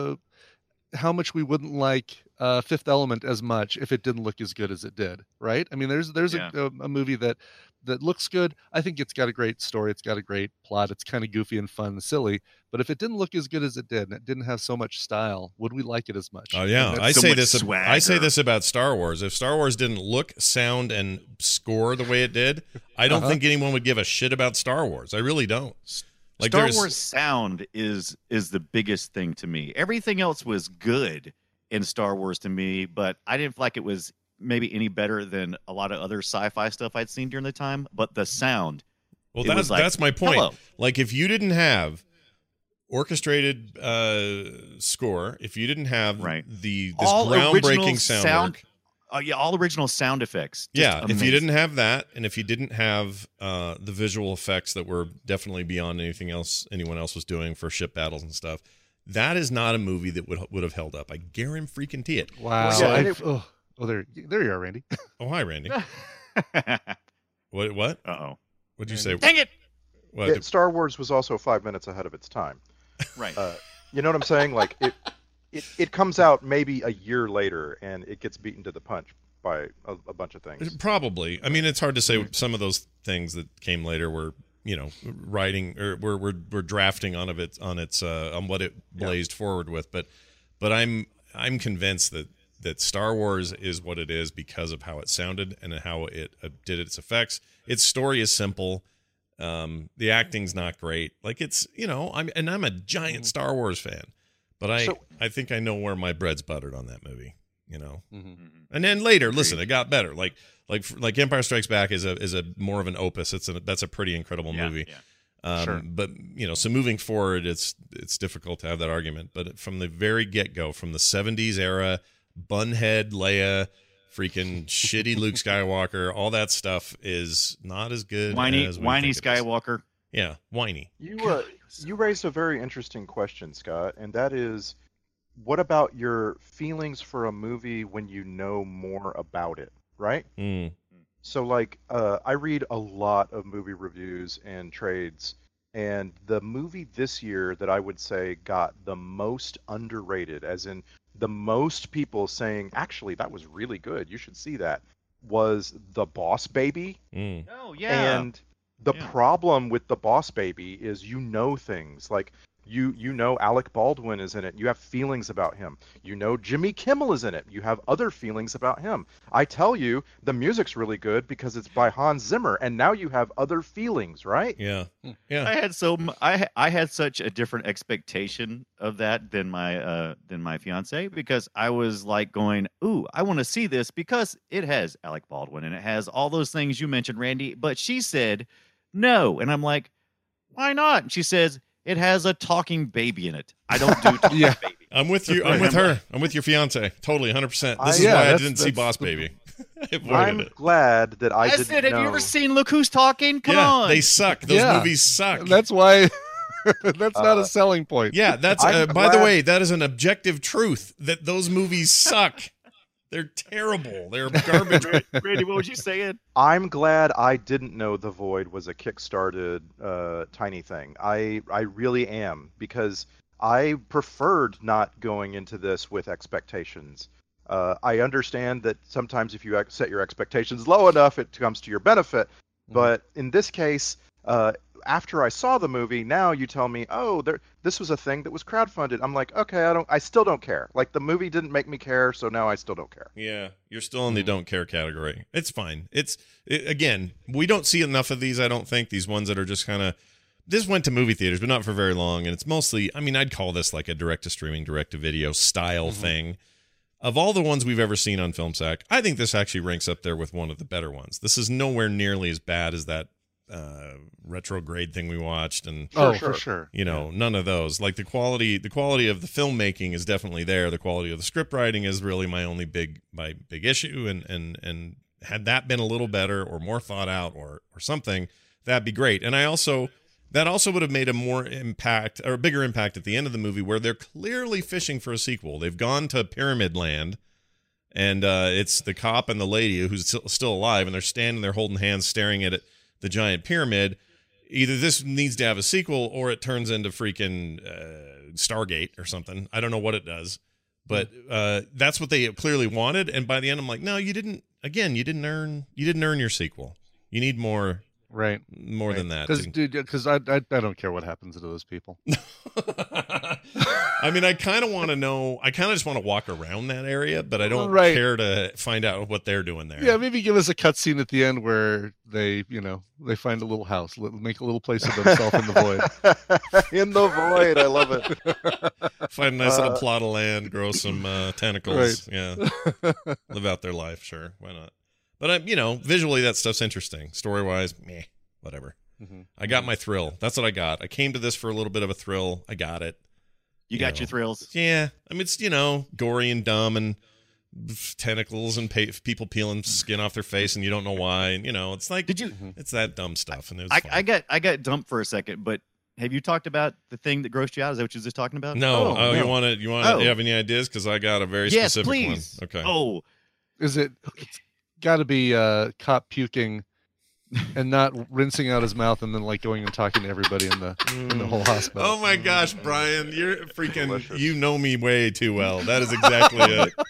we wouldn't like Fifth Element as much if it didn't look as good as it did, right? I mean, there's a movie that looks good. I think it's got a great story. It's got a great plot. It's kind of goofy and fun and silly. But if it didn't look as good as it did, and it didn't have so much style, would we like it as much? Oh yeah, I say this about Star Wars. If Star Wars didn't look, sound, and score the way it did, I don't think anyone would give a shit about Star Wars. I really don't. Like Star Wars sound is the biggest thing to me. Everything else was good in Star Wars to me, but I didn't feel like it was maybe any better than a lot of other sci-fi stuff I'd seen during the time. But the sound, well, that's my point. Hello. Like if you didn't have orchestrated score, if you didn't have this all groundbreaking sound work. All original sound effects. If you didn't have that, and if you didn't have the visual effects that were definitely beyond anything else anyone else was doing for ship battles and stuff, that is not a movie that would have held up. I guarantee it. Wow. So, there you are, Randy. Oh, hi, Randy. What? Uh-oh. What'd you say? Dang it! What? Star Wars was also 5 minutes ahead of its time. Right. You know what I'm saying? Like it comes out maybe a year later, and it gets beaten to the punch by a bunch of things. Probably. I mean, it's hard to say. Some of those things that came later were, writing or were drafting on what it blazed forward with. But I'm convinced that Star Wars is what it is because of how it sounded and how it did its effects. Its story is simple. The acting's not great. Like it's, I'm a giant Star Wars fan, but I think I know where my bread's buttered on that movie, And then later, listen, it got better. Like Empire Strikes Back is a more of an opus. That's a pretty incredible movie. Yeah. Sure. But so moving forward, it's difficult to have that argument. But from the very get-go, from the 70s era, bunhead Leia, freaking shitty Luke Skywalker, all that stuff is not as good. Whiny as we think it is. Skywalker. Yeah, whiny. You raised a very interesting question, Scott, and that is, what about your feelings for a movie when you know more about it, right? Mm. So, I read a lot of movie reviews and trades, and the movie this year that I would say got the most underrated, as in the most people saying, actually, that was really good, you should see that, was The Boss Baby. Mm. Oh, yeah. And the problem with The Boss Baby is things. Like, you know Alec Baldwin is in it. You have feelings about him. You know Jimmy Kimmel is in it. You have other feelings about him. I tell you, the music's really good because it's by Hans Zimmer, and now you have other feelings, right? Yeah. Yeah. I had such a different expectation of that than my fiance, because I was like going, ooh, I want to see this because it has Alec Baldwin and it has all those things you mentioned, Randy. But she said no, and I'm like, why not? And she says, it has a talking baby in it. I don't do talking baby. I'm with you. I'm with her. I'm with your fiance. Totally, 100%. This is why I didn't see Boss Baby. I'm glad that I didn't said, know. have you ever seen Look Who's Talking? Come on. They suck. Those movies suck. That's why that's not a selling point. Yeah, that's by the way, that is an objective truth that those movies suck. They're terrible. They're garbage. Randy, what was you saying? I'm glad I didn't know The Void was a kickstarted tiny thing. I really am, because I preferred not going into this with expectations. I understand that sometimes if you set your expectations low enough, it comes to your benefit. But in this case, after I saw the movie, now you tell me, oh, this was a thing that was crowdfunded. I'm like, okay, I still don't care. Like, the movie didn't make me care, so now I still don't care. Yeah, you're still in the don't care category. It's fine. Again, we don't see enough of these, I don't think, these ones that are just kind of, this went to movie theaters, but not for very long, and it's mostly, I mean, I'd call this like a direct-to-streaming, direct-to-video style thing. Of all the ones we've ever seen on FilmSack, I think this actually ranks up there with one of the better ones. This is nowhere nearly as bad as that retrograde thing we watched, and for sure, none of those. Like the quality of the filmmaking is definitely there. The quality of the script writing is really my only big issue, and had that been a little better or more thought out or something, that'd be great. And that also would have made a bigger impact at the end of the movie, where they're clearly fishing for a sequel. They've gone to Pyramid Land, and it's the cop and the lady who's still alive, and they're standing there holding hands, staring at the giant pyramid. Either this needs to have a sequel, or it turns into freaking Stargate or something. I don't know what it does, but that's what they clearly wanted. And by the end, I'm like, no, you didn't. Again, you didn't earn your sequel. You need more. Right. More than that. Because I don't care what happens to those people. I mean, I kind of want to know. I kind of just want to walk around that area, but I don't care to find out what they're doing there. Yeah, maybe give us a cutscene at the end where they find a little house, make a little place for themselves in the void. In the void, I love it. Find a nice little plot of land, grow some tentacles. Right. Yeah, live out their life. Sure, why not? But visually that stuff's interesting. Story-wise, meh, whatever. I got my thrill. That's what I got. I came to this for a little bit of a thrill. I got it. You got your thrills. Yeah. I mean, it's, gory and dumb and tentacles and people peeling skin off their face and you don't know why. And, it's like, it's that dumb stuff. And I got dumped for a second, but have you talked about the thing that grossed you out? Is that what you were just talking about? No. No. You want to, you have any ideas? Because I got a very specific please. one. Okay. Oh, it's got to be cop puking and not rinsing out his mouth and then going and talking to everybody in the whole hospital. Oh my gosh, Brian, you're freaking delicious. You know me way too well. That is exactly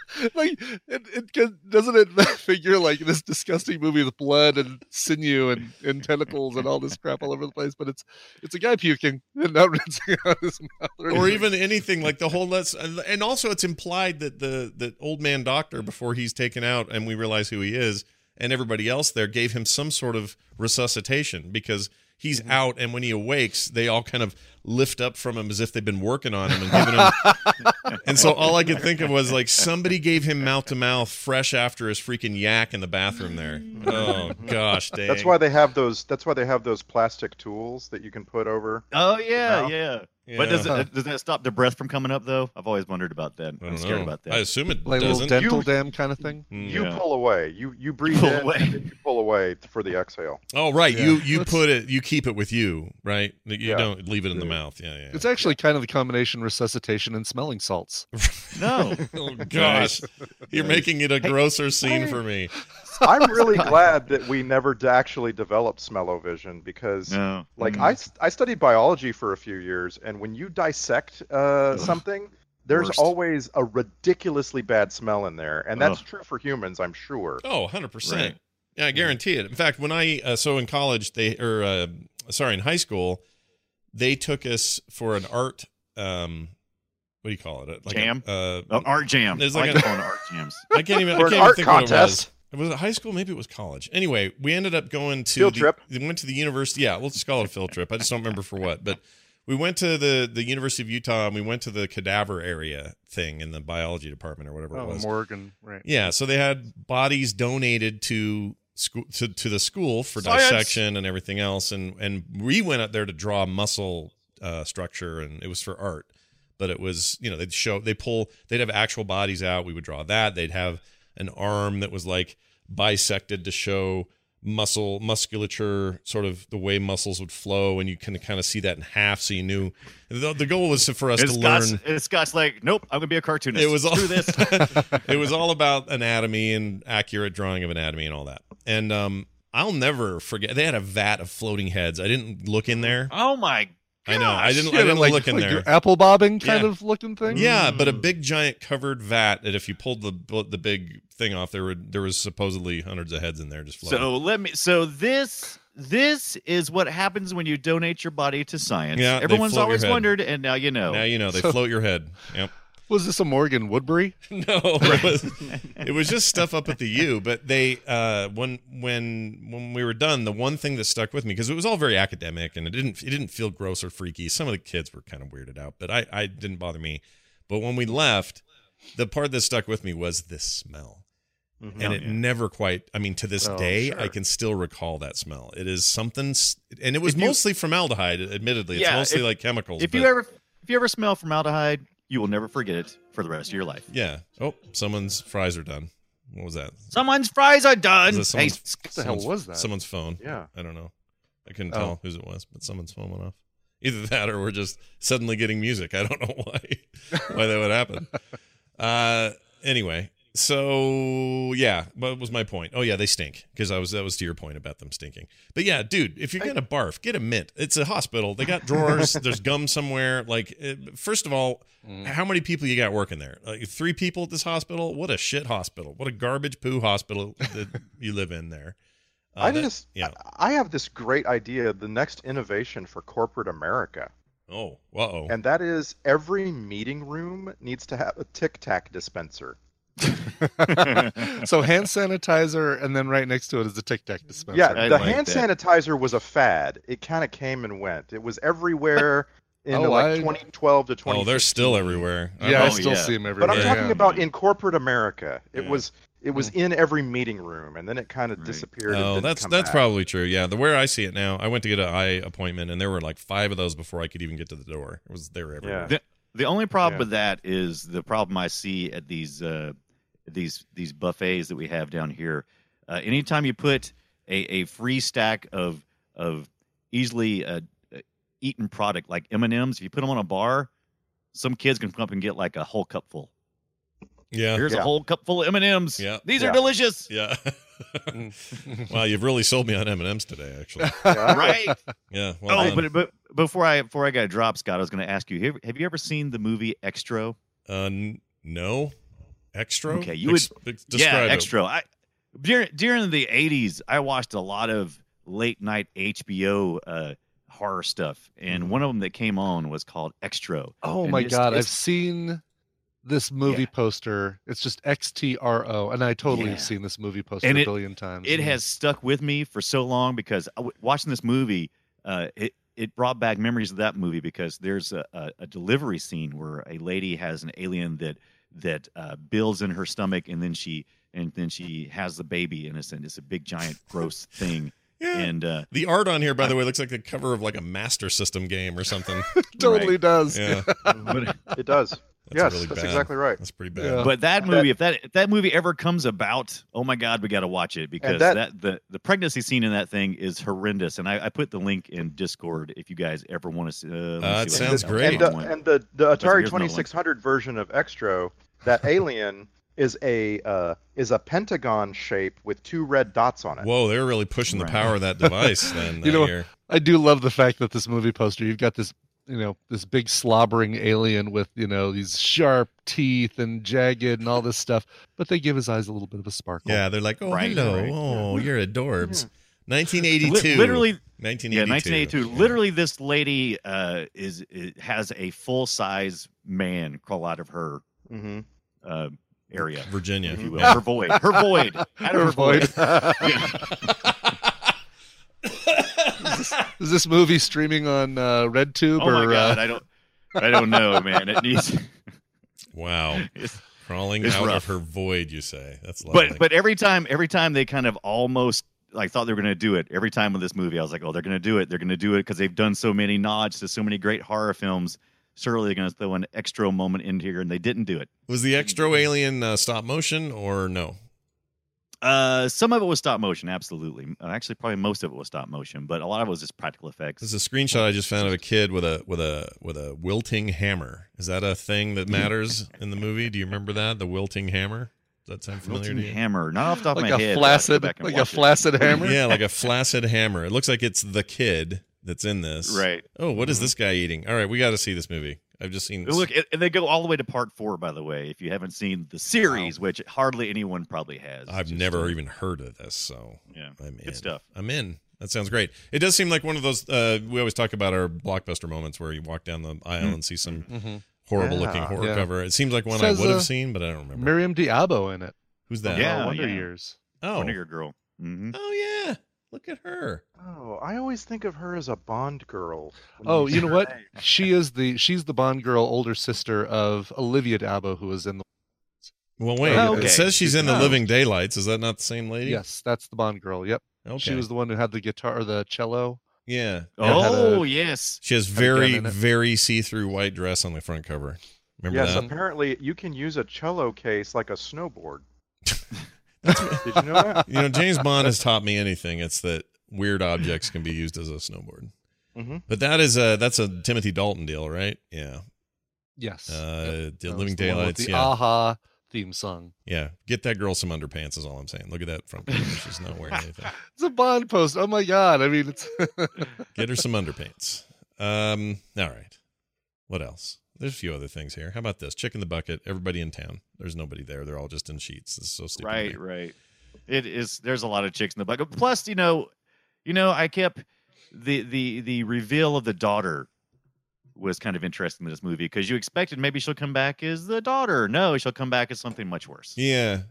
it. Doesn't it figure this disgusting movie with blood and sinew and tentacles and all this crap all over the place, but it's a guy puking and not rinsing out his mouth or even anything like the whole and also it's implied that the old man doctor, before he's taken out and we realize who he is, and everybody else there, gave him some sort of resuscitation because he's out, and when he awakes, they all kind of lift up from him as if they've been working on him and giving him. And so all I could think of was somebody gave him mouth to mouth fresh after his freaking yak in the bathroom there. Oh gosh, dang. That's why they have those plastic tools that you can put over. Oh yeah. But does that stop the breath from coming up though? I've always wondered about that. I'm scared about that. I assume it like doesn't. A little dental dam kind of thing. You pull away. You breathe in and you pull away for the exhale. Oh right, you put it. You keep it with you, right? You don't leave it in the mouth. Yeah. It's actually kind of the combination resuscitation and smelling salts. No. Oh gosh, you're making it a grosser scene for me. I'm really glad that we never actually developed smell-o-vision because, I studied biology for a few years, and when you dissect something, there's always a ridiculoly bad smell in there, and that's true for humans, I'm sure. Oh, 100%. Right. Yeah, I guarantee it. In fact, when in college, in high school, they took us for an art, what do you call it? Jam? An art jam. There's an art jams. I can't even think contest. What it was. Was it high school? Maybe it was college. Anyway, we ended up going to field trip. We went to the university. Yeah, we'll just call it a field trip. I just don't remember for what. But we went to the University of Utah, and we went to the cadaver area thing in the biology department or whatever it was. Morgan, right? Yeah, so they had bodies donated to school to the school for Science. dissection and everything else, and we went up there to draw muscle structure, and it was for art. But it was they'd have actual bodies out. We would draw that. They'd have an arm that was bisected to show musculature, sort of the way muscles would flow, and you can kind of see that in half, so you knew. The goal was for us to learn. Scott's like, nope, I'm gonna be a cartoonist. It was all, do this. It was all about anatomy and accurate drawing of anatomy and all that. And I'll never forget. They had a vat of floating heads. I didn't look in there. Oh my. I know. I didn't look in there. Your apple bobbing kind of looking thing. Yeah, but a big giant covered vat that if you pulled the big thing off, there was supposedly hundreds of heads in there just floating. So this is what happens when you donate your body to science. Yeah, everyone's always wondered, and now you know. Now you know. They float your head. Yep. Was this a Morgan Woodbury? No, it was just stuff up at the U. But they when we were done, the one thing that stuck with me, because it was all very academic and it didn't feel gross or freaky. Some of the kids were kind of weirded out, but I didn't bother me. But when we left, the part that stuck with me was this smell. Mm-hmm. And it never quite, to this day, sure. I can still recall that smell. It is something, and it was mostly formaldehyde, admittedly. It's mostly like chemicals. If you ever smell formaldehyde, you will never forget it for the rest of your life. Yeah. Oh, someone's fries are done. What was that? Someone's fries are done. What the hell was that? Someone's phone. Yeah. I don't know. I couldn't tell whose it was, but someone's phone went off. Either that or we're just suddenly getting music. I don't know why that would happen. Anyway, so yeah, what was my point? Oh yeah, they stink, because that was to your point about them stinking. But yeah, dude, if you're gonna barf, get a mint. It's a hospital. They got drawers. There's gum somewhere. First of all, how many people you got working there? 3 people at this hospital? What a shit hospital. What a garbage poo hospital that you live in there. I have this great idea. The next innovation for corporate America. Oh, uh-oh. And that is every meeting room needs to have a Tic Tac dispenser. So hand sanitizer, and then right next to it is the Tic Tac dispenser. Yeah, hand sanitizer was a fad. It kind of came and went. It was everywhere in 2012 to 2015. Oh, they're still everywhere. I still see them everywhere. But I'm talking about in corporate America. It was It was in every meeting room, and then it kind of disappeared. Oh, and that's come back. probably true. Yeah, where I see it now, I went to get an eye appointment, and there were like 5 of those before I could even get to the door. It was there everywhere. Yeah. The only problem with that is the problem I see at these buffets that we have down here. Anytime you put a free stack of easily eaten product like M&Ms, if you put them on a bar, some kids can come up and get like a whole cup full. Yeah. Here's a whole cup full of M&Ms. Yeah. These are delicious. Yeah. Wow, you've really sold me on M&Ms today, actually. Right? Yeah. Well done. But before I got dropped, Scott, I was going to ask you: have you ever seen the movie Extra? No. Extra? Okay, you would. Describe it. Extra. During the '80s, I watched a lot of late night HBO horror stuff, and one of them that came on was called Extra. Oh my God, I've seen this movie poster. It's just XTRO, and I totally have seen this movie poster a billion times. It has stuck with me for so long because watching this movie, it brought back memories of that movie because there's a delivery scene where a lady has an alien that builds in her stomach, and then she has the baby, and it's a big giant gross thing. Yeah. And the art on here, by the way, looks like the cover of like a Master System game or something. Totally does. Yeah. It does. That's Yes, really that's bad. exactly right. That's pretty bad. But that movie, if that movie ever comes about, oh my God, we got to watch it because the pregnancy scene in that thing is horrendous. And I put the link in Discord if you guys ever want to see. It sounds great. And the Atari 2600 version of Extra, that alien is a pentagon shape with 2 red dots on it. Whoa, they're really pushing the power of that device then. You I do love the fact that this movie poster, you've got this, this big slobbering alien with, these sharp teeth and jagged and all this stuff, but they give his eyes a little bit of a sparkle. Yeah, they're like, oh, hello. Right. Oh, you're adorbs. 1982. Literally, 1982. Yeah, 1982. Literally, this lady has a full-size man crawl out of her area. Virginia. If you will. Her void. Her void. Out of her void. Is this movie streaming on RedTube? Oh my God, I don't know, man. It needs. Wow, crawling it's out rough. of her void. You say that's lovely. But every time they kind of almost like thought they were going to do it. Every time with this movie, I was like, oh, they're going to do it. They're going to do it because they've done so many nods to so many great horror films. Surely they're going to throw an extra moment in here, and they didn't do it. Was the Extra alien stop motion or no? Some of it was stop motion, absolutely. Actually, probably most of it was stop motion, but a lot of it was just practical effects. This is a screenshot I just found of a kid with a wilting hammer. Is that a thing that matters in the movie? Do you remember that? The wilting hammer? Does that sound familiar to you? Hammer, not off the top of my Like head. a flaccid hammer? Yeah, like a flaccid hammer. It looks like it's the kid that's in this. Right. Oh, what is this guy eating? All right, we got to see this movie. I've just seen this. Look, and they go all the way to part 4, by the way, if you haven't seen the series, which hardly anyone probably has. I've never even heard of this, so yeah, I'm in. good stuff. I'm in. That sounds great. It does seem like one of those, we always talk about our blockbuster moments where you walk down the aisle and see some horrible-looking horror cover. It seems like one I would have seen, but I don't remember. Miriam Diabo in it. Who's that? Yeah, Wonder Years. Oh. Wonder Year Girl. Mm-hmm. Oh, yeah. Look at her. Oh, I always think of her as a Bond girl. Oh, you know what? She's the Bond girl, older sister of Olivia Diabo, who was in the. Well, wait. It says she's in the Living Daylights. Is that not the same lady? Yes, that's the Bond girl. Yep. Okay. She was the one who had the guitar, or the cello. Yeah. Oh, yes. She has very see-through white dress on the front cover. Remember that? Yes, apparently you can use a cello case like a snowboard. Did you know that? James Bond has taught me anything. It's that weird objects can be used as a snowboard. Mm-hmm. But that's a Timothy Dalton deal, right? Yeah. Yes. The Living the one with Daylights. the Yeah. Aha theme song. Yeah. Get that girl some underpants is all I'm saying. Look at that front page. She's not wearing anything. It's a Bond post. Oh my God. I mean, it's. Get her some underpants. All right. What else? There's a few other things here. How about this? Chick in the bucket. Everybody in town. There's nobody there. They're all just in sheets. This is so stupid. Right. It is. There's a lot of chicks in the bucket. Plus, I kept the reveal of the daughter was kind of interesting in this movie because you expected maybe she'll come back as the daughter. No, she'll come back as something much worse. Yeah.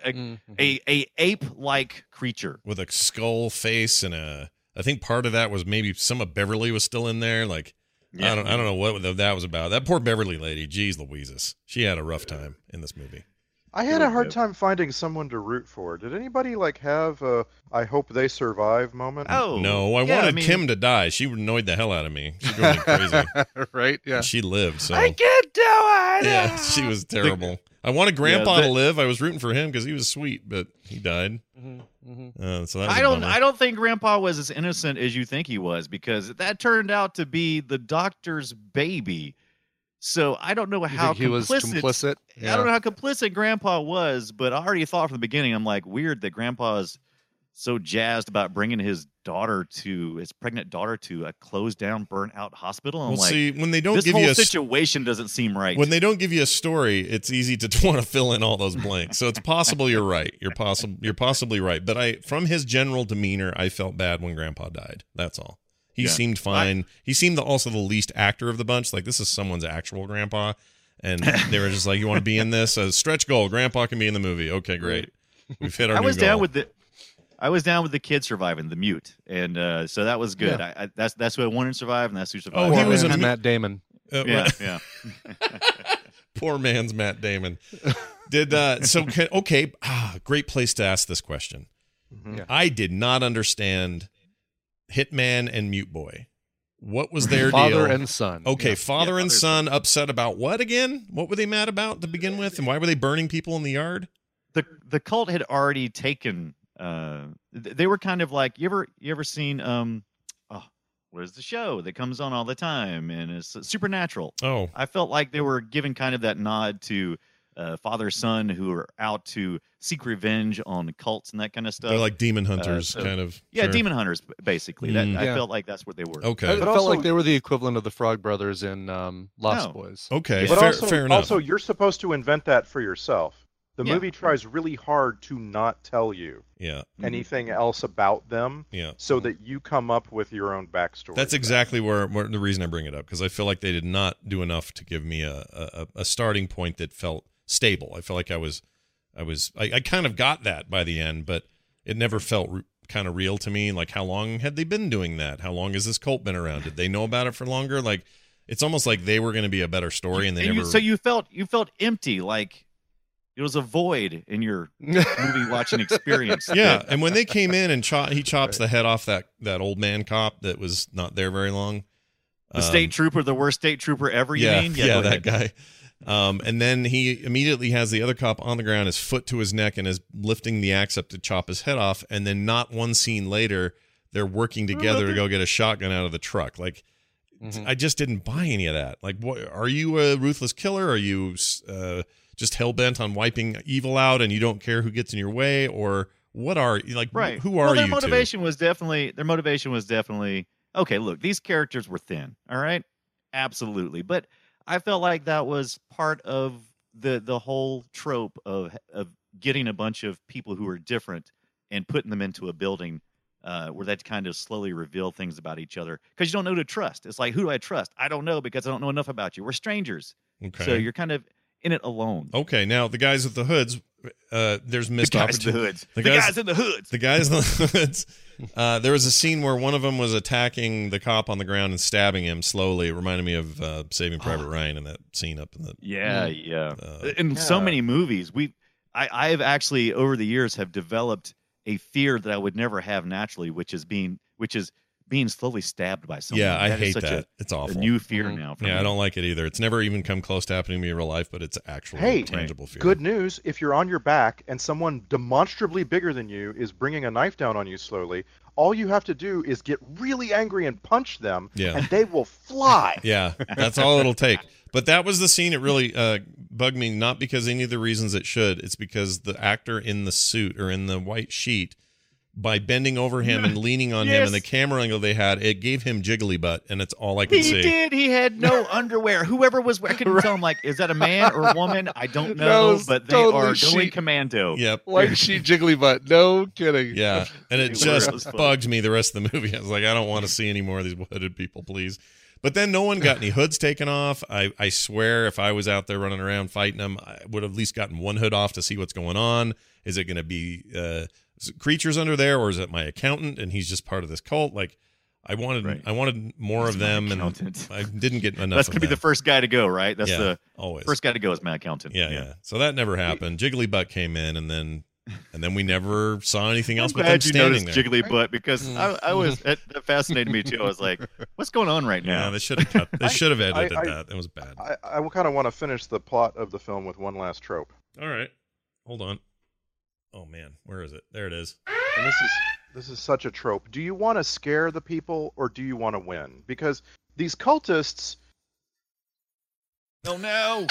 A ape-like creature with a skull face and I think part of that was maybe some of Beverly was still in there. Like, yeah. I don't know what that was about. That poor Beverly lady, geez Louises. She had a rough time in this movie. I had a hard time finding someone to root for. Did anybody like have a "I hope they survive" moment? Oh, No, I wanted Kim to die. She annoyed the hell out of me. She drove me crazy. Right? Yeah. And she lived, so I can't do it. yeah, she was terrible. I wanted Grandpa to live. I was rooting for him because he was sweet, but he died. So that was a bummer. I don't think Grandpa was as innocent as you think he was, because that turned out to be the doctor's baby. So I don't know how he was complicit. I don't know how complicit Grandpa was, but I already thought from the beginning, I'm like, weird that Grandpa is so jazzed about bringing his pregnant daughter to a closed down, burnt out hospital. I'm like, see, when they don't this give whole you a situation doesn't seem right. When they don't give you a story, it's easy to want to fill in all those blanks. So it's possible you're right. You're possibly right. But from his general demeanor, I felt bad when Grandpa died. That's all. He seemed fine. He seemed also the least actor of the bunch. Like, this is someone's actual grandpa. And they were just like, you want to be in this? A stretch goal. Grandpa can be in the movie. Okay, great. We've hit our new goal. I was down with the kid surviving, the mute. And so that was good. Yeah. That's who I wanted to survive, and that's who survived. Oh, he was Matt Damon. Yeah. Poor man's Matt Damon. Great place to ask this question. Mm-hmm. Yeah. I did not understand Hitman and Mute Boy. What was their father deal? And son. Okay, father and son upset about what again? What were they mad about to begin with? And why were they burning people in the yard? The cult had already taken. They were kind of like, you ever seen what is the show that comes on all the time, and it's Supernatural. Oh, I felt like they were giving kind of that nod to father son who are out to seek revenge on cults and that kind of stuff. They're like demon hunters, kind of. Yeah, sure. Demon hunters, basically. I felt like that's what they were. Okay, it felt like they were the equivalent of the Frog Brothers in Lost Boys. Okay, but fair enough. Also, you're supposed to invent that for yourself. The movie tries really hard to not tell you anything else about them, so that you come up with your own backstory. That's exactly where the reason I bring it up, because I feel like they did not do enough to give me a starting point that felt stable. I feel like I kind of got that by the end, but it never felt kind of real to me. Like, how long had they been doing that? How long has this cult been around? Did they know about it for longer? Like, it's almost like they were going to be a better story, and they never. So you felt empty, like. It was a void in your movie watching experience. Yeah, and when they came in and he chops the head off that old man cop that was not there very long. The state trooper, the worst state trooper ever, you mean? Yeah, that guy. And then he immediately has the other cop on the ground, his foot to his neck, and is lifting the axe up to chop his head off. And then not one scene later, they're working together to go get a shotgun out of the truck. Like, I just didn't buy any of that. Like, what, are you a ruthless killer? Are you just hell-bent on wiping evil out and you don't care who gets in your way? Or what are you, like, who are you their motivation was definitely, okay, look, these characters were thin, all right? Absolutely. But I felt like that was part of the whole trope of getting a bunch of people who are different and putting them into a building where that kind of slowly reveal things about each other. Because you don't know who to trust. It's like, who do I trust? I don't know, because I don't know enough about you. We're strangers. Okay. So you're kind of in it alone. Okay, now the guys with the hoods, there's missed opportunity. The guys in the hoods. The guys in the hoods. There was a scene where one of them was attacking the cop on the ground and stabbing him slowly. It reminded me of Saving Private Ryan and that scene up in the in so many movies. I have actually over the years have developed a fear that I would never have naturally, which is being slowly stabbed by someone. Yeah, I hate that. It's awful. A new fear now. For me. I don't like it either. It's never even come close to happening to me in real life, but it's actually tangible fear. Good news, if you're on your back and someone demonstrably bigger than you is bringing a knife down on you slowly, all you have to do is get really angry and punch them, and they will fly. Yeah, that's all it'll take. But that was the scene. It really bugged me, not because any of the reasons it should. It's because the actor in the suit or in the white sheet, by bending over him and leaning on him and the camera angle they had, it gave him jiggly butt, and it's all I could see. He did. He had no underwear. Whoever was, I couldn't tell him, like, is that a man or a woman? I don't know, but they are going commando. Yep. White sheet jiggly butt. No kidding. Yeah, and it just bugged me the rest of the movie. I was like, I don't want to see any more of these hooded people, please. But then no one got any hoods taken off. I swear if I was out there running around fighting them, I would have at least gotten one hood off to see what's going on. Is it going to be creatures under there, or is it my accountant and he's just part of this cult? Like, I wanted more of them, and I didn't get enough. That's gonna be the first guy to go, right? That's the always first guy to go is Matt Accountant. Yeah. So that never happened. Jigglybutt came in, and then we never saw anything else. I'm but glad them you standing noticed there. Jigglybutt because I was that fascinated me too. I was like, what's going on right now? Yeah, they should have cut. They should have edited that. It was bad. I kind of want to finish the plot of the film with one last trope. All right, hold on. Oh man, where is it? There it is. And this is such a trope. Do you want to scare the people or do you want to win? Because these cultists. Oh no.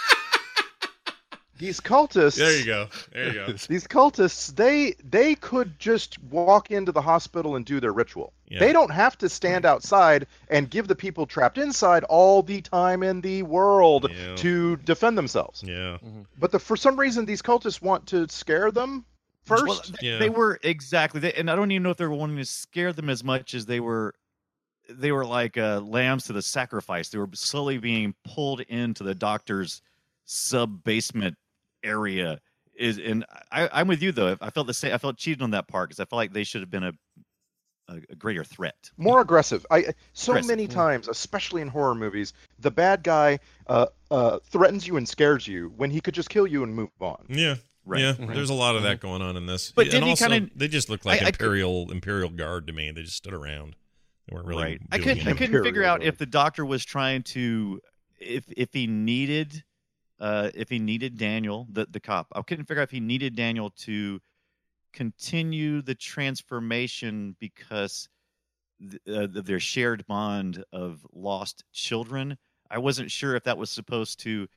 These cultists. There you go. These cultists, they could just walk into the hospital and do their ritual. Yeah. They don't have to stand outside and give the people trapped inside all the time in the world to defend themselves. Yeah. But for some reason, these cultists want to scare them first. Well, they were exactly, and I don't even know if they were wanting to scare them as much as they were like lambs to the sacrifice. They were slowly being pulled into the doctor's sub-basement area. I'm with you though. I felt the same. I felt cheated on that part because I felt like they should have been a greater threat, more aggressive. Many times, especially in horror movies, the bad guy threatens you and scares you when he could just kill you and move on. Yeah. Right. Yeah, there's a lot of that going on in this. But and also, they just looked like Imperial Guard to me. They just stood around. They weren't really. Right. I couldn't figure out if the doctor was trying to, if he needed Daniel, the cop. I couldn't figure out if he needed Daniel to continue the transformation because of their shared bond of lost children. I wasn't sure if that was supposed to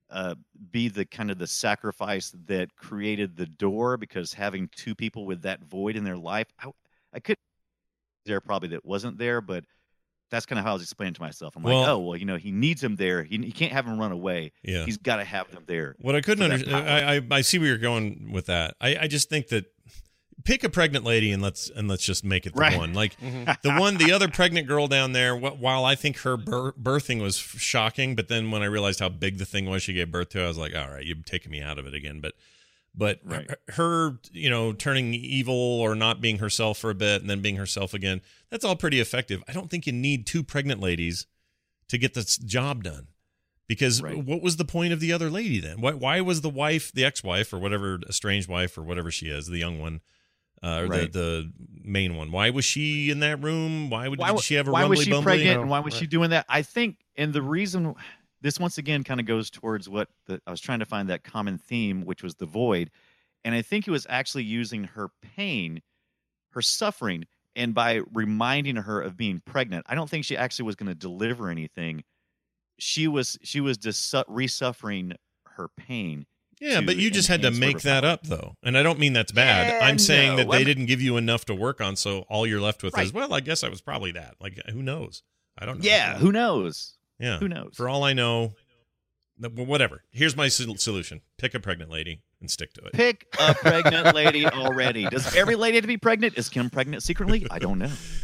be the kind of the sacrifice that created the door, because having two people with that void in their life, I could there probably that wasn't there, but that's kind of how I was explaining to myself. I'm like, he needs him there. He can't have him run away. Yeah. He's got to have him there. What I couldn't understand, I see where you're going with that. I just think that pick a pregnant lady and let's just make it the one. Like the other pregnant girl down there. While I think her birthing was shocking, but then when I realized how big the thing was she gave birth to, I was like, all right, you've taken me out of it again. But her, turning evil or not being herself for a bit and then being herself again, that's all pretty effective. I don't think you need two pregnant ladies to get this job done. Because what was the point of the other lady then? Why was the wife, the ex-wife or whatever, estranged wife or whatever she is, the young one, or the main one, why was she in that room? Did she have a rumbly bumbly? Why was she pregnant and why was she doing that? I think, and the reason... This once again kind of goes towards what I was trying to find that common theme, which was the void. And I think he was actually using her pain, her suffering, and by reminding her of being pregnant. I don't think she actually was going to deliver anything. She was just resuffering her pain. Yeah, but you just had to make that up, though. And I don't mean that's bad. I'm saying that they didn't give you enough to work on, so all you're left with is, well, I guess I was probably that. Like, who knows? I don't know. Yeah, who knows? Yeah. Who knows? For all I know, whatever. Here's my solution. Pick a pregnant lady and stick to it. Pick a pregnant lady already. Does every lady have to be pregnant? Is Kim pregnant secretly? I don't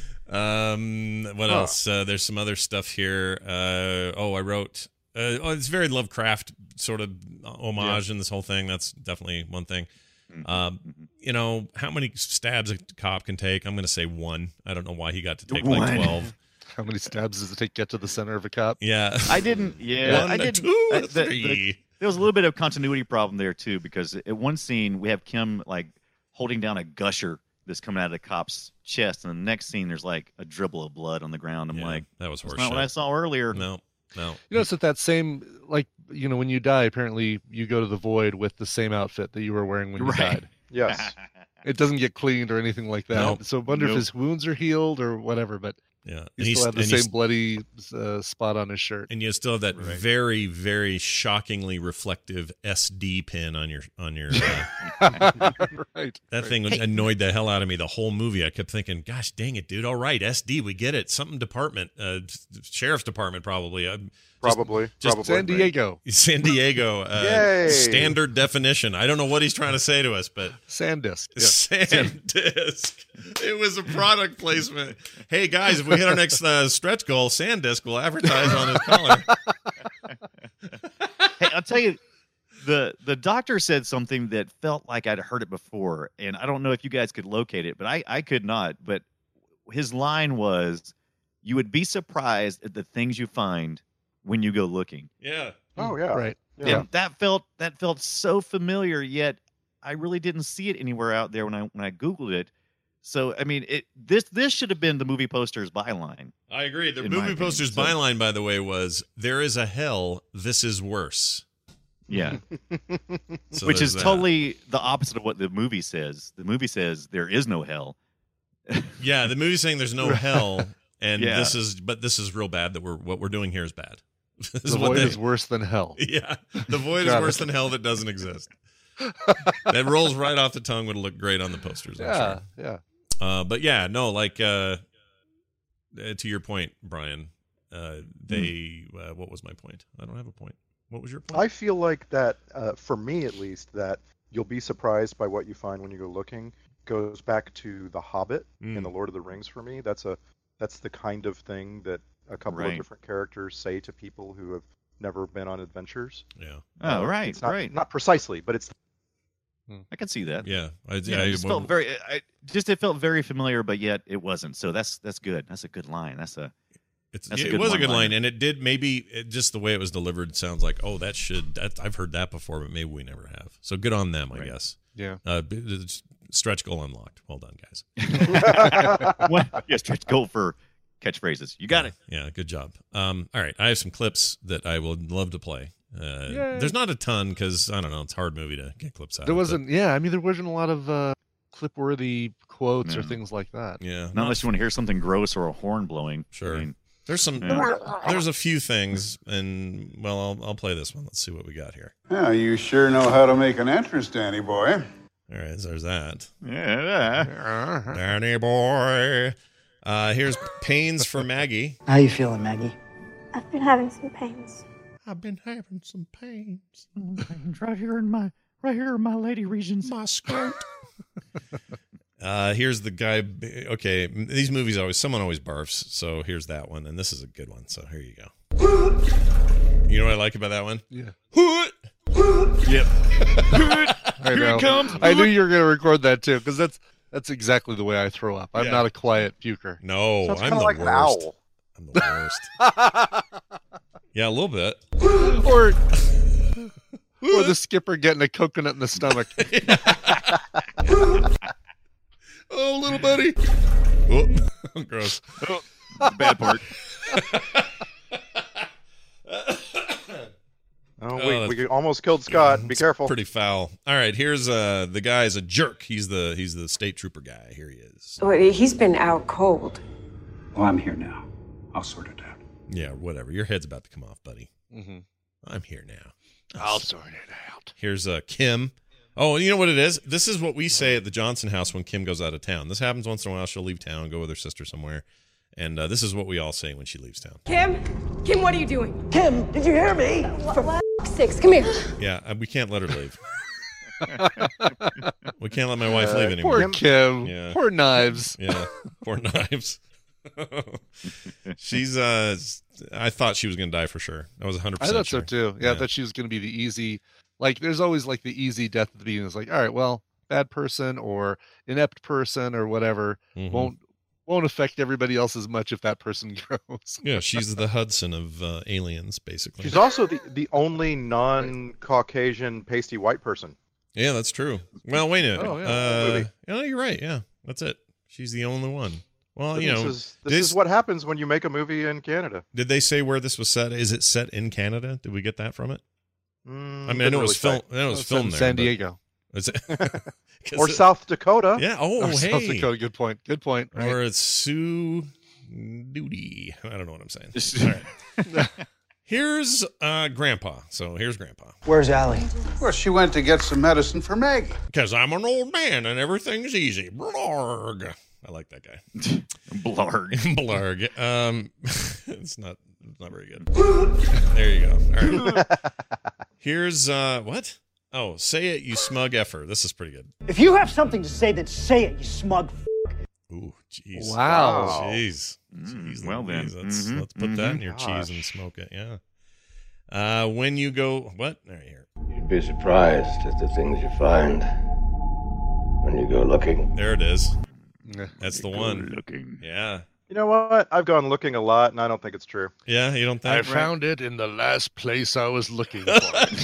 know. What else? There's some other stuff here. I wrote... it's very Lovecraft sort of homage in this whole thing. That's definitely one thing. How many stabs a cop can take? I'm going to say 1. I don't know why he got to take like 12. How many stabs does it take to get to the center of a cop? Yeah. I didn't. Yeah. 1, 2, 3. There was a little bit of continuity problem there, too, because at one scene, we have Kim, like, holding down a gusher that's coming out of the cop's chest, and the next scene, there's, like, a dribble of blood on the ground. I'm like, that was that's not what I saw earlier. No. It's at that same, like, when you die, apparently you go to the void with the same outfit that you were wearing when you died. Yes. It doesn't get cleaned or anything like that. Nope. So I wonder if his wounds are healed or whatever, but he still had the same bloody spot on his shirt. And you still have that very, very shockingly reflective SD pin on your right. That thing annoyed the hell out of me the whole movie. I kept thinking, gosh dang it, dude. All right, SD, we get it. Something department, sheriff's department probably. Probably. San Diego. Yay. Standard definition. I don't know what he's trying to say to us, but SanDisk. Yeah. SanDisk. It was a product placement. Hey guys, if we hit our next stretch goal, SanDisk will advertise on his collar. Hey, I'll tell you, the doctor said something that felt like I'd heard it before, and I don't know if you guys could locate it, but I could not. But his line was, "You would be surprised at the things you find when you go looking." Yeah. Oh yeah. Right. Yeah. That felt so familiar, yet I really didn't see it anywhere out there when I Googled it. So I mean, this should have been the movie poster's byline. I agree. The in my movie opinion. poster's So- byline, by the way, was "There is a hell. This is worse." Yeah. So Which there's is that. totally the opposite of what the movie says. The movie says there is no hell. Yeah, the movie's saying there's no hell, and Yeah. this is real bad. That what we're doing here is bad. This The what void they- is worse than hell. Yeah, the void is Got worse it. than hell that doesn't exist. That rolls right off the tongue. Would look great on the posters. I'm Yeah, sure. yeah. But yeah, no, like to your point, Brian. What was my point? I don't have a point. What was your point? I feel like that, for me at least, that you'll be surprised by what you find when you go looking goes back to The Hobbit in The Lord of the Rings for me. That's the kind of thing that a couple of Right. different characters say to people who have never been on adventures. Yeah. Oh, right, It's not, right. not precisely, but it's I can see that. Yeah, It just felt very. It felt very familiar, but yet it wasn't. So that's good. That's a good line. That's a It was a good one-liner. line, and it did just the way it was delivered sounds like, oh, I've heard that before, but maybe we never have. So good on them, I guess. Yeah. Stretch goal unlocked. Well done, guys. Yeah, stretch goal for catchphrases. You got it. Yeah, good job. All right, I have some clips that I would love to play. There's not a ton because I don't know, it's a hard movie to get clips out. There of, wasn't. Yeah, I mean, there wasn't a lot of clip-worthy quotes or No. things like that. Yeah, Not unless you want to hear something gross or a horn blowing. Sure. I mean, There's some. Yeah. There's a few things, and well, I'll play this one. Let's see what we got here. Yeah, you sure know how to make an entrance, Danny boy. All right, so there's that. yeah. Danny boy. Here's pains for Maggie. How you feeling, Maggie? I've been having some pains. I've been having some pains. Right here in my lady regions. My skirt. Here's the guy. Okay, these movies someone always barfs. So here's that one, and this is a good one. So here you go. You know what I like about that one? Yeah. Yep. Here it comes. I knew you were going to record that too, because that's exactly the way I throw up. I'm Yeah. not a quiet puker. No, sounds I'm kind the of like worst. an owl. I'm the worst. Yeah, a little bit. or the skipper getting a coconut in the stomach. Oh, little buddy. Oh, gross. Bad part. Oh, we almost killed Scott. Be careful. Pretty foul. All right, here's the guy's a jerk. He's the state trooper guy. Here he is. Well, he's been out cold. Well, I'm here now. I'll sort it out. Yeah, whatever. Your head's about to come off, buddy. Mm-hmm. I'm here now. I'll sort it out. Here's Kim. Oh, you know what it is? This is what we say at the Johnson house when Kim goes out of town. This happens once in a while. She'll leave town, go with her sister somewhere. And this is what we all say when she leaves town. Kim, what are you doing? Kim, did you hear me? For f***'s sakes, come here. Yeah, we can't let her leave. We can't let my wife leave anymore. Poor Kim. Yeah. Poor Knives. Yeah, poor Knives. She's I thought she was going to die for sure. I was 100% I thought sure. so too. Yeah, I thought she was going to be the easy. Like, there's always like the easy death at the beginning. It's like, all right, well, bad person or inept person or whatever Mhm. won't affect everybody else as much if that person grows. Yeah, she's the Hudson of aliens, basically. She's also the only non-Caucasian pasty white person. Yeah, that's true. Well, wait a minute. Oh, yeah. No, you're right. Yeah, that's it. She's the only one. Well, you know, this is what happens when you make a movie in Canada. Did they say where this was set? Is it set in Canada? Did we get that from it? I mean, I didn't know it was really film. I know it was It's filmed in there. San but- Diego. Is it? Or South Dakota. Yeah. Oh, Or hey. South Dakota. Good point. Good point. Right. Or it's Sioux Duty. I don't know what I'm saying. All right. Here's Grandpa. So here's Grandpa. Where's Allie? Well, she went to get some medicine for Maggie. Because I'm an old man and everything's easy. Blarg. I like that guy. Blarg. Blarg. It's not very good. There you go. All right. Here's what? Oh, say it, you smug effer. This is pretty good. If you have something to say, then say it, you smug f***. Ooh, jeez. Wow. Jeez. Jeez well Louise. then. Let's put that in your cheese and smoke it. Yeah. When you go, what? Right here. You'd be surprised at the things you find when you go looking. There it is. That's the one. Looking. Yeah. You know what? I've gone looking a lot, and I don't think it's true. Yeah, you don't think? I found it in the last place I was looking for.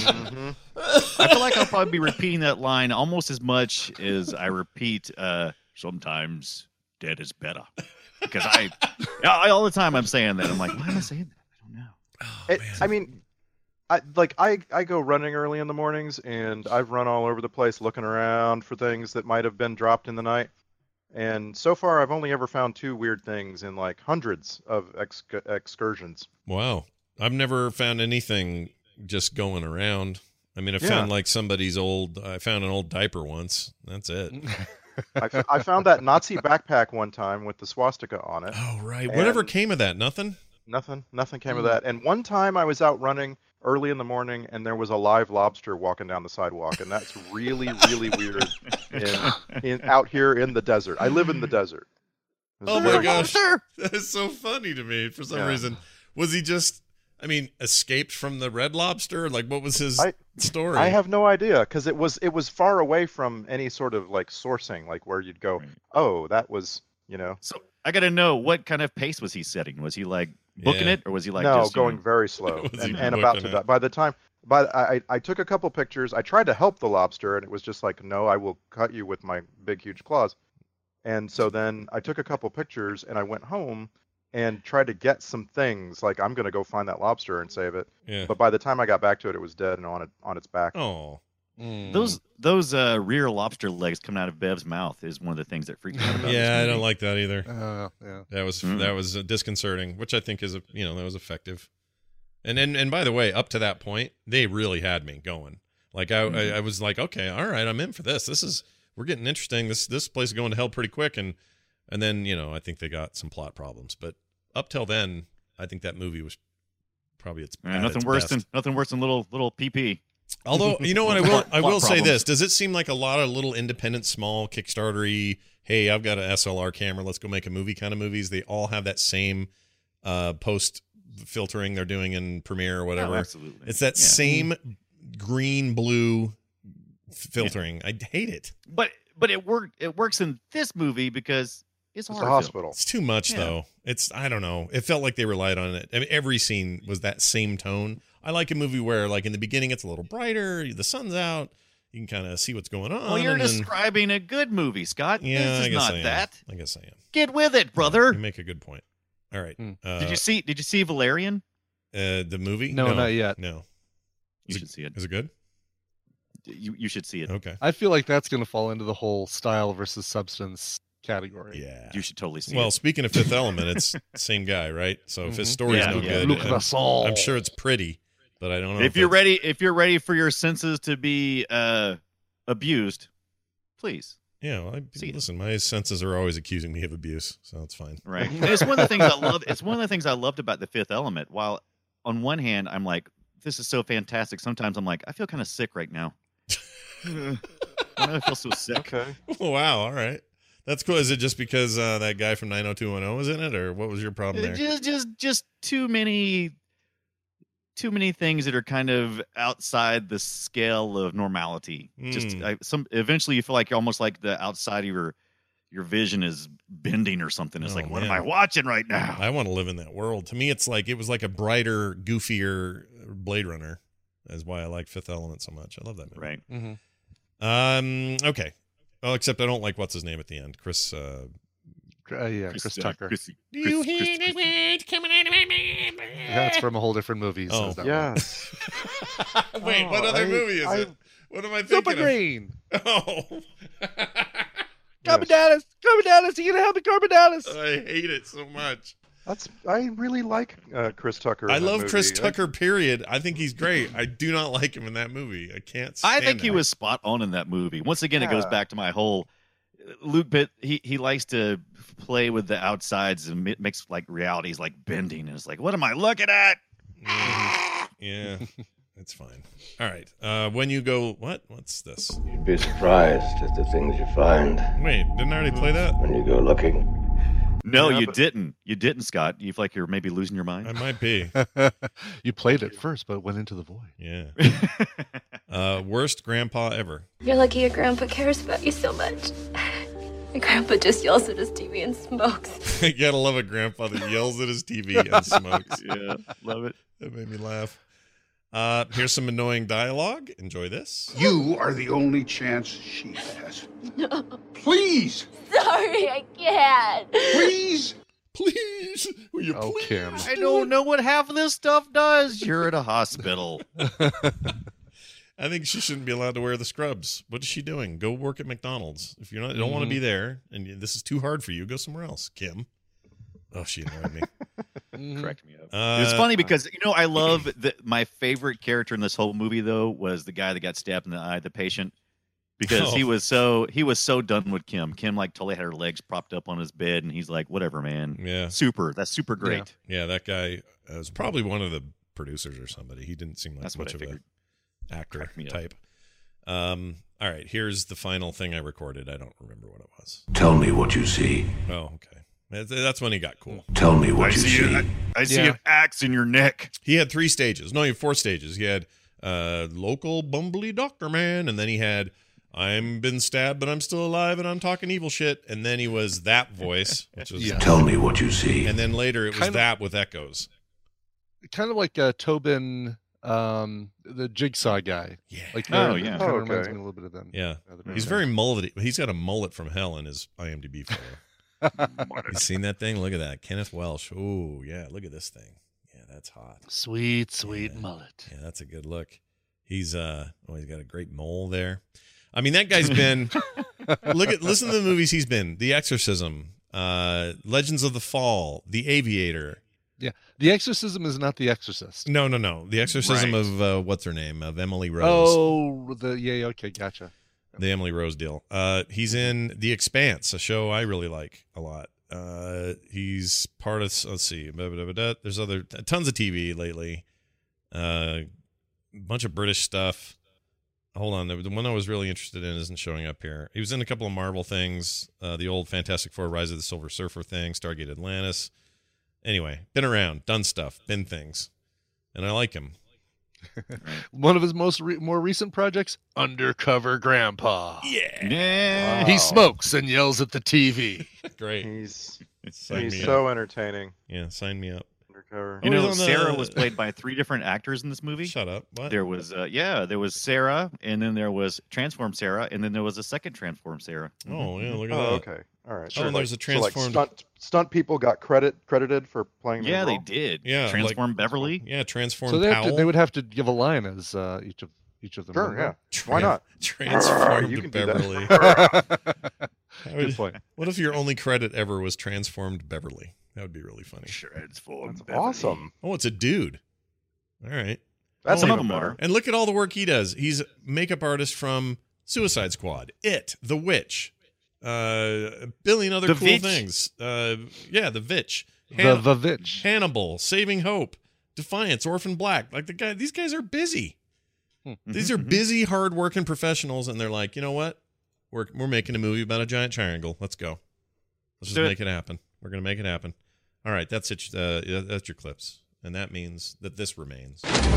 I feel like I'll probably be repeating that line almost as much as I repeat sometimes dead is better. Because I all the time I'm saying that. I'm like, why am I saying that? I don't know. I mean, I go running early in the mornings, and I've run all over the place looking around for things that might have been dropped in the night. And so far, I've only ever found 2 weird things in like hundreds of excursions. Wow. I've never found anything just going around. I mean, I found like I found an old diaper once. That's it. I found that Nazi backpack one time with the swastika on it. Oh, right. Whatever came of that? Nothing? Nothing came of that. And one time I was out running early in the morning, and there was a live lobster walking down the sidewalk, and that's really, really weird out here in the desert. I live in the desert. Oh my gosh. That is so funny to me for some reason. Was he just, escaped from the Red Lobster? Like, what was his story? I have no idea, because it was far away from any sort of like sourcing, like where you'd go, oh, that was, So I got to know, what kind of pace was he setting? Was he like booking it, or was he like going very slow and about to die? By the time, I took a couple pictures. I tried to help the lobster, and it was just like, no, I will cut you with my big, huge claws. And so then I took a couple pictures, and I went home and tried to get some things. Like, I'm going to go find that lobster and save it. Yeah. But by the time I got back to it, it was dead and on its back. Oh. Those rear lobster legs coming out of Bev's mouth is one of the things that freaked me out about this I movie. don't like that either. Yeah. That was disconcerting, which I think is that was effective. And by the way, up to that point, they really had me going. Like I was like, okay, all right, I'm in for this. We're getting interesting. This place is going to hell pretty quick, and then I think they got some plot problems. But up till then, I think that movie was probably nothing worse than little PP. Although, you know what, I will say this. Does it seem like a lot of little independent, small, Kickstarter-y, hey, I've got an SLR camera, let's go make a movie kind of movies? They all have that same post-filtering they're doing in Premiere or whatever. Oh, absolutely. It's that same green-blue filtering. I hate it. But it works in this movie because it's a hospital. It's too much, though. I don't know. It felt like they relied on it. I mean, every scene was that same tone. I like a movie where, like, in the beginning, it's a little brighter. The sun's out. You can kind of see what's going on. Well, you're describing a good movie, Scott. Yeah, this is not that. I guess I am. Get with it, brother. You make a good point. All right. Did you see Valerian? The movie? No, not yet. No. You should see it. Is it good? You should see it. Okay. I feel like that's going to fall into the whole style versus substance category. Yeah. You should totally see it. Well, speaking of Fifth Element, it's the same guy, right? So if his story's no good, Luc Besson. I'm sure it's pretty, but I don't know. If you're ready for your senses to be abused, please. Yeah, well, listen, my senses are always accusing me of abuse, so it's fine. Right. And it's one of the things I love. It's one of the things I loved about The Fifth Element. While on one hand, I'm like, this is so fantastic. Sometimes I'm like, I feel kind of sick right now. I feel so sick. Okay. Wow. All right. That's cool. Is it just because that guy from 90210 was in it, or what was your problem there? Just too many things that are kind of outside the scale of normality. Eventually you feel like you're almost like the outside of your vision is bending or something. It's like, what am I watching right now? I want to live in that world. To me, it was like a brighter, goofier Blade Runner. That's why I like Fifth Element so much. I love that movie. Right. Mm-hmm. Okay. Well, except I don't like what's his name at the end. Chris Tucker. You hear the words coming out of my mouth? That's from a whole different movie. Oh, yes. Wait, what other movie is it? What am I thinking Super Green. Oh. Carbonatus. Carbonatus. You gonna help me, Carbonatus? I hate it so much. I really like Chris Tucker. I love Chris Tucker, period. I think he's great. I do not like him in that movie. I can't stand I think he him. was spot on in that movie. Once again, it goes back to my whole Luke bit. He likes to play with the outsides and makes like realities like bending. And it's like, what am I looking at? Yeah, it's fine. All right. When you go, what's this? You'd be surprised at the things you find. Wait, didn't I already play that? When you go looking. No, you didn't. You didn't, Scott. You feel like you're maybe losing your mind. I might be. You played it first, but went into the void. Yeah. Worst grandpa ever. You're lucky your grandpa cares about you so much. My grandpa just yells at his TV and smokes. You gotta love a grandpa that yells at his TV and smokes. Yeah, love it. That made me laugh. Here's some annoying dialogue. Enjoy this. You are the only chance she has. No. Please! Sorry, I can't. Please! Please! Will you please? Kim. I don't know what half of this stuff does. You're at a hospital. I think she shouldn't be allowed to wear the scrubs. What is she doing? Go work at McDonald's. If you don't want to be there and this is too hard for you, go somewhere else, Kim. Oh, she annoyed me. Cracked me up. It's funny because, I love that my favorite character in this whole movie, though, was the guy that got stabbed in the eye, the patient. Because he was so done with Kim. Kim totally had her legs propped up on his bed, and he's like, "Whatever, man. Yeah, that's super great." Yeah, that guy was probably one of the producers or somebody. He didn't seem like much of an actor type. All right, here's the final thing I recorded. I don't remember what it was. Tell me what you see. Oh, okay. That's when he got cool. Tell me what you see. I see an axe in your neck. He had 3 stages. No, he had 4 stages. He had local bumbly doctor man, and then he had I'm been stabbed, but I'm still alive, and I'm talking evil shit. And then he was that voice, which was Tell me what you see. And then later it was that with echoes. Kind of like Tobin, the Jigsaw guy. Yeah. Kind of reminds me a little bit of them. Yeah. He's very mullety. He's got a mullet from hell in his IMDb photo. You seen that thing? Look at that. Kenneth Welsh. Oh, yeah. Look at this thing. Yeah, that's hot. Sweet mullet. Yeah, that's a good look. He's he's got a great mole there. I mean, that guy's been listen to the movies he's been. The Exorcism, Legends of the Fall, The Aviator. Yeah. The Exorcism is not The Exorcist. No. The Exorcism of what's her name? Of Emily Rose. Oh, okay, gotcha. The Emily Rose deal. He's in The Expanse, a show I really like a lot. He's part of, let's see, there's tons of TV lately. A bunch of British stuff. Hold on, the one I was really interested in isn't showing up here. He was in a couple of Marvel things, the old Fantastic Four, Rise of the Silver Surfer thing, Stargate Atlantis. Anyway, been around, done stuff, been things, and I like him. One of his more recent projects, Undercover Grandpa. Yeah. Wow. He smokes and yells at the TV. Great. He's so entertaining. Yeah, sign me up. Undercover. Sarah was played by 3 different actors in this movie. Shut up. What? There was there was Sarah, and then there was Transform Sarah, and then there was a second Transform Sarah. Oh, yeah, look at that. Okay. All right. Sure. There's a transformed. So stunt people got credited for playing. Yeah, they role? did. Yeah, Transform Beverly. Yeah, Transform. So Powell. they would have to give a line as each of them. Sure. Yeah. Why not? Transform You can do Beverly. Good point. What if your only credit ever was Transformed Beverly? That would be really funny. Transformed. That's awesome. Oh, it's a dude. All right. That's Some of even them better. are. And look at all the work he does. He's a makeup artist from Suicide Squad, It, The Witch, a billion other The cool Vitch. things. The Vitch. The Vitch. Hannibal, Saving Hope, Defiance, Orphan Black. These guys are busy. These are busy, hard-working professionals, and they're like, you know what? We're making a movie about a giant triangle. Let's go. Let's just make it happen. We're going to make it happen. All right, that's it. That's your clips. And that means that this remains.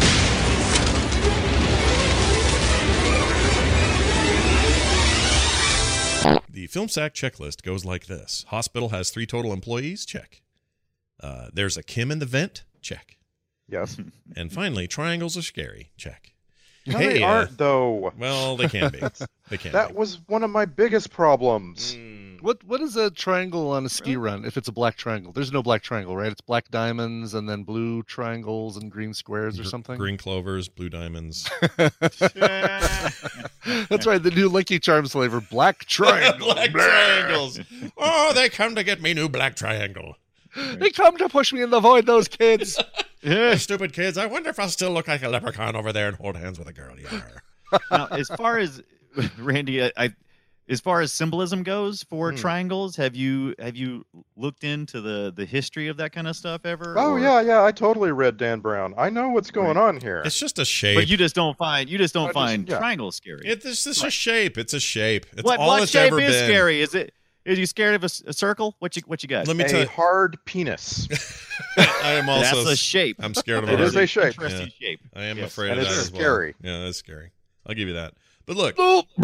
The Film Sack checklist goes like this. Hospital has 3 total employees? Check. There's a Kim in the vent? Check. Yes. And finally, triangles are scary? Check. No, they aren't, though. Well, they can be. They can That be. was one of my biggest problems. What is a triangle on a ski run if it's a black triangle? There's no black triangle, right? It's black diamonds and then blue triangles and green squares or something? Green clovers, blue diamonds. That's right, the new Lucky Charms flavor, black triangle. Black triangles. Oh, they come to get me new black triangle. They come to push me in the void, those kids. Stupid kids. I wonder if I'll still look like a leprechaun over there and hold hands with a girl. Yeah. Now, as far as Randy, as far as symbolism goes for triangles, have you looked into the history of that kind of stuff ever? Oh yeah, I totally read Dan Brown. I know what's going on here. It's just a shape. But you just don't find triangles scary. It's just a shape. It's a shape. It's what all it's shape ever is been. scary? Is you scared of a circle? What you got? Let me tell you. Hard penis. I am also. That's a shape. I'm scared of It is a shape. Interesting shape. I am Yes. afraid And of it's that as well. scary. Yeah, that's scary. I'll give you that. But look,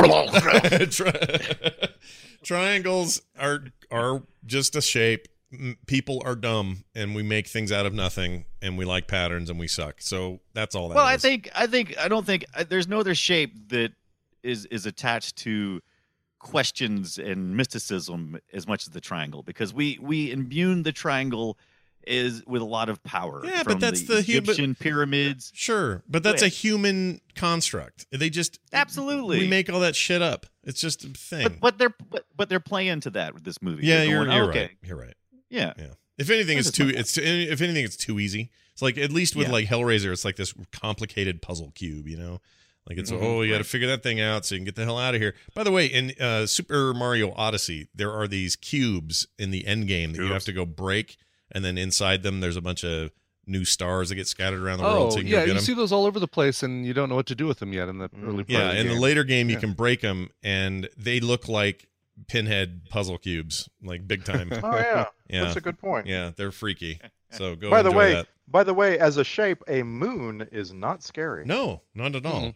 triangles are just a shape. People are dumb, and we make things out of nothing, and we like patterns, and we suck. So that's all that Well, is. I don't think there's no other shape that is attached to questions and mysticism as much as the triangle, because we imbue the triangle is with a lot of power. Yeah, from but that's the the Egyptian pyramids. Sure, but that's a human construct. They just absolutely we make all that shit up. It's just a thing. But they're playing to that with this movie. Yeah, They're you're going, right. You're right. Yeah. If anything, it's too easy. It's like, at least with like Hellraiser, it's like this complicated puzzle cube, you know? Like it's you got to figure that thing out so you can get the hell out of here. By the way, in Super Mario Odyssey, there are these cubes in the end game that you have to go break, and then inside them there's a bunch of new stars that get scattered around the world. So you can go get you them. see those all over the place, and you don't know what to do with them yet in the early part of the in game. the later game you can break them, and they look like Pinhead puzzle cubes, like big time. Oh yeah, that's a good point. Yeah, they're freaky. So go. By the enjoy way, that. as a shape, a moon is not scary. No, not at all.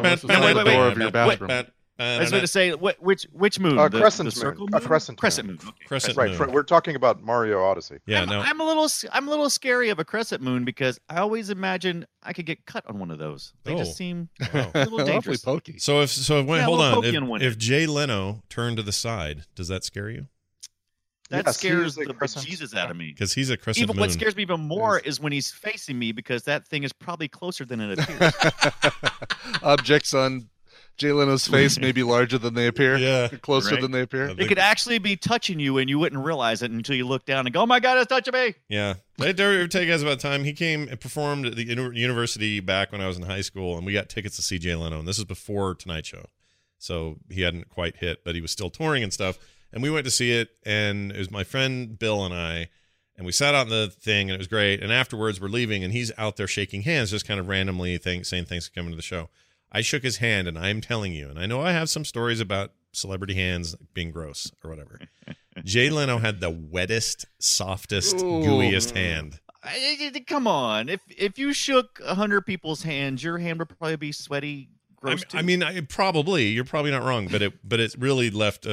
I was going to say, which moon? Crescent the circle moon. moon? A crescent Crescent moon. moon. Okay. Crescent Right. moon. We're talking about Mario Odyssey. Yeah, I'm a little scary of a crescent moon, because I always imagine I could get cut on one of those. They just seem a little dangerous. pokey. So Yeah, hold a little on. pokey on one If end. Jay Leno turned to the side, does that scare you? That Yes, scares he is the a crescent- bejesus out of me. Because he's a crescent Even moon. what scares me even more is when he's facing me, because that thing is probably closer than it appears. Objects on Jay Leno's face may be larger than they appear. Yeah. Closer Right? than they appear. It could actually be touching you, and you wouldn't realize it until you look down and go, "Oh my God, it's touching me!" Yeah. I dare tell you guys about time. He came and performed at the university back when I was in high school, and we got tickets to see Jay Leno. And this is before Tonight Show. So he hadn't quite hit, but he was still touring and stuff. And we went to see it, and it was my friend Bill and I, and we sat out in the thing, and it was great. And afterwards, we're leaving, and he's out there shaking hands, just kind of randomly saying thanks for coming to the show. I shook his hand, and I'm telling you, and I know I have some stories about celebrity hands being gross or whatever. Jay Leno had the wettest, softest, gooeyest hand. Come on, if you shook 100 people's hands, your hand would probably be sweaty. I mean, probably you're probably not wrong, but it really left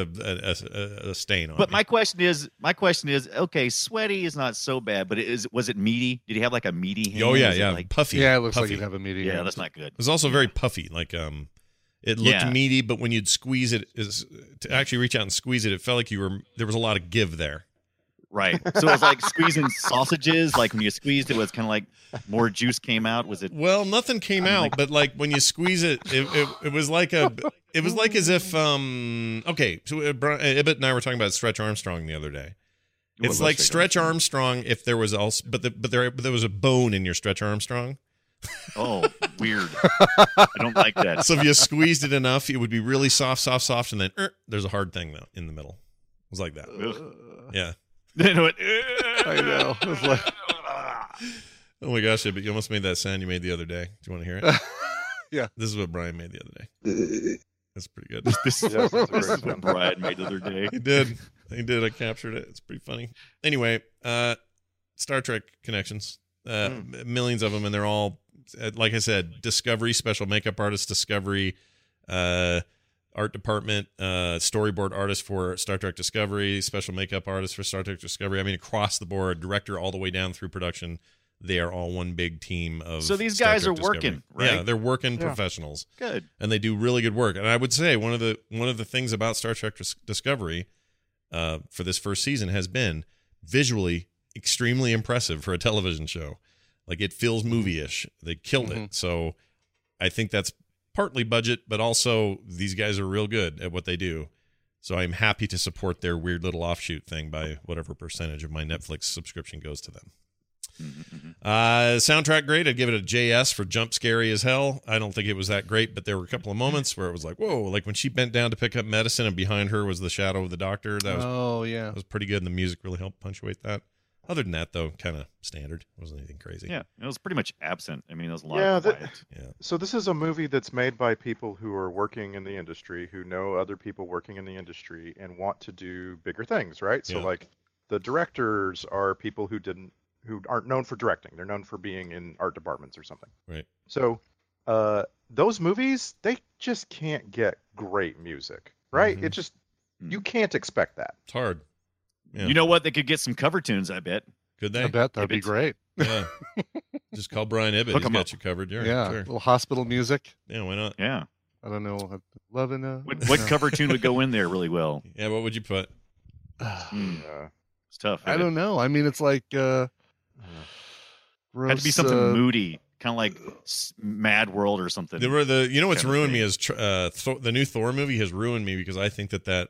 a stain on. But me. my question is, okay, sweaty is not so bad, but was it meaty? Did he have like a meaty hand? Oh yeah, Was it yeah, like puffy. Yeah, it looks puffy. like he'd have a meaty Yeah, hand. that's not good. It was also very puffy. Like it looked meaty, but when you'd squeeze it, to actually reach out and squeeze it, it felt like there was a lot of give there. Right. So it was like squeezing sausages. Like when you squeezed it, was kind of like more juice came out. Was it? Well, nothing came out, but like when you squeeze it, it was like as if okay. So Ibbott and I were talking about Stretch Armstrong the other day. It's like Stretch Armstrong if there was also, but there was a bone in your Stretch Armstrong. Oh, weird. I don't like that. So if you squeezed it enough, it would be really soft, and then there's a hard thing though in the middle. It was like that. Yeah. You know what? I know. It was like, oh my gosh, but you almost made that sound you made the other day. Do you want to hear it? Yeah. This is what Brian made the other day. That's pretty good. This is what Brian made the other day. He did. I captured it. It's pretty funny. Anyway, Star Trek connections. Millions of them, and they're all, like I said, Discovery, special makeup artist, Discovery, art department, storyboard artist for Star Trek Discovery, special makeup artist for Star Trek Discovery. I mean, across the board, director all the way down through production. They are all one big team of. So these Star guys Trek are working, right? Yeah, they're working professionals. Good. And they do really good work. And I would say one of the things about Star Trek Discovery for this first season has been visually extremely impressive for a television show. Like it feels movie-ish. They killed it. So I think that's partly budget, but also these guys are real good at what they do. So I'm happy to support their weird little offshoot thing by whatever percentage of my Netflix subscription goes to them. Soundtrack great. I'd give it a JS for jump scary as hell. I don't think it was that great, but there were a couple of moments where it was like, whoa, like when she bent down to pick up medicine and behind her was the shadow of the doctor. That was pretty good, and the music really helped punctuate that. Other than that, though, kind of standard. It wasn't anything crazy. Yeah, it was pretty much absent. I mean, there was a lot of quiet. So this is a movie that's made by people who are working in the industry, who know other people working in the industry, and want to do bigger things, right? So like the directors are people who aren't known for directing. They're known for being in art departments or something. Right. So those movies, they just can't get great music, right? Mhm. It just, you can't expect that. It's hard. Yeah. You know what? They could get some cover tunes, I bet. Could they? I bet that'd be great. Yeah. Just call Brian Ibbett. Hook He's 'em got up. you covered. Yeah. Yeah, Sure. little hospital music. Yeah. Why not? Yeah. I don't know. Loving What cover tune would go in there really well? Yeah. What would you put? It's tough. I don't know. I mean, it's like Had to be something moody, kind of like Mad World or something. There were the. You know what's Kind of ruined thing. me is the new Thor movie has ruined me because I think that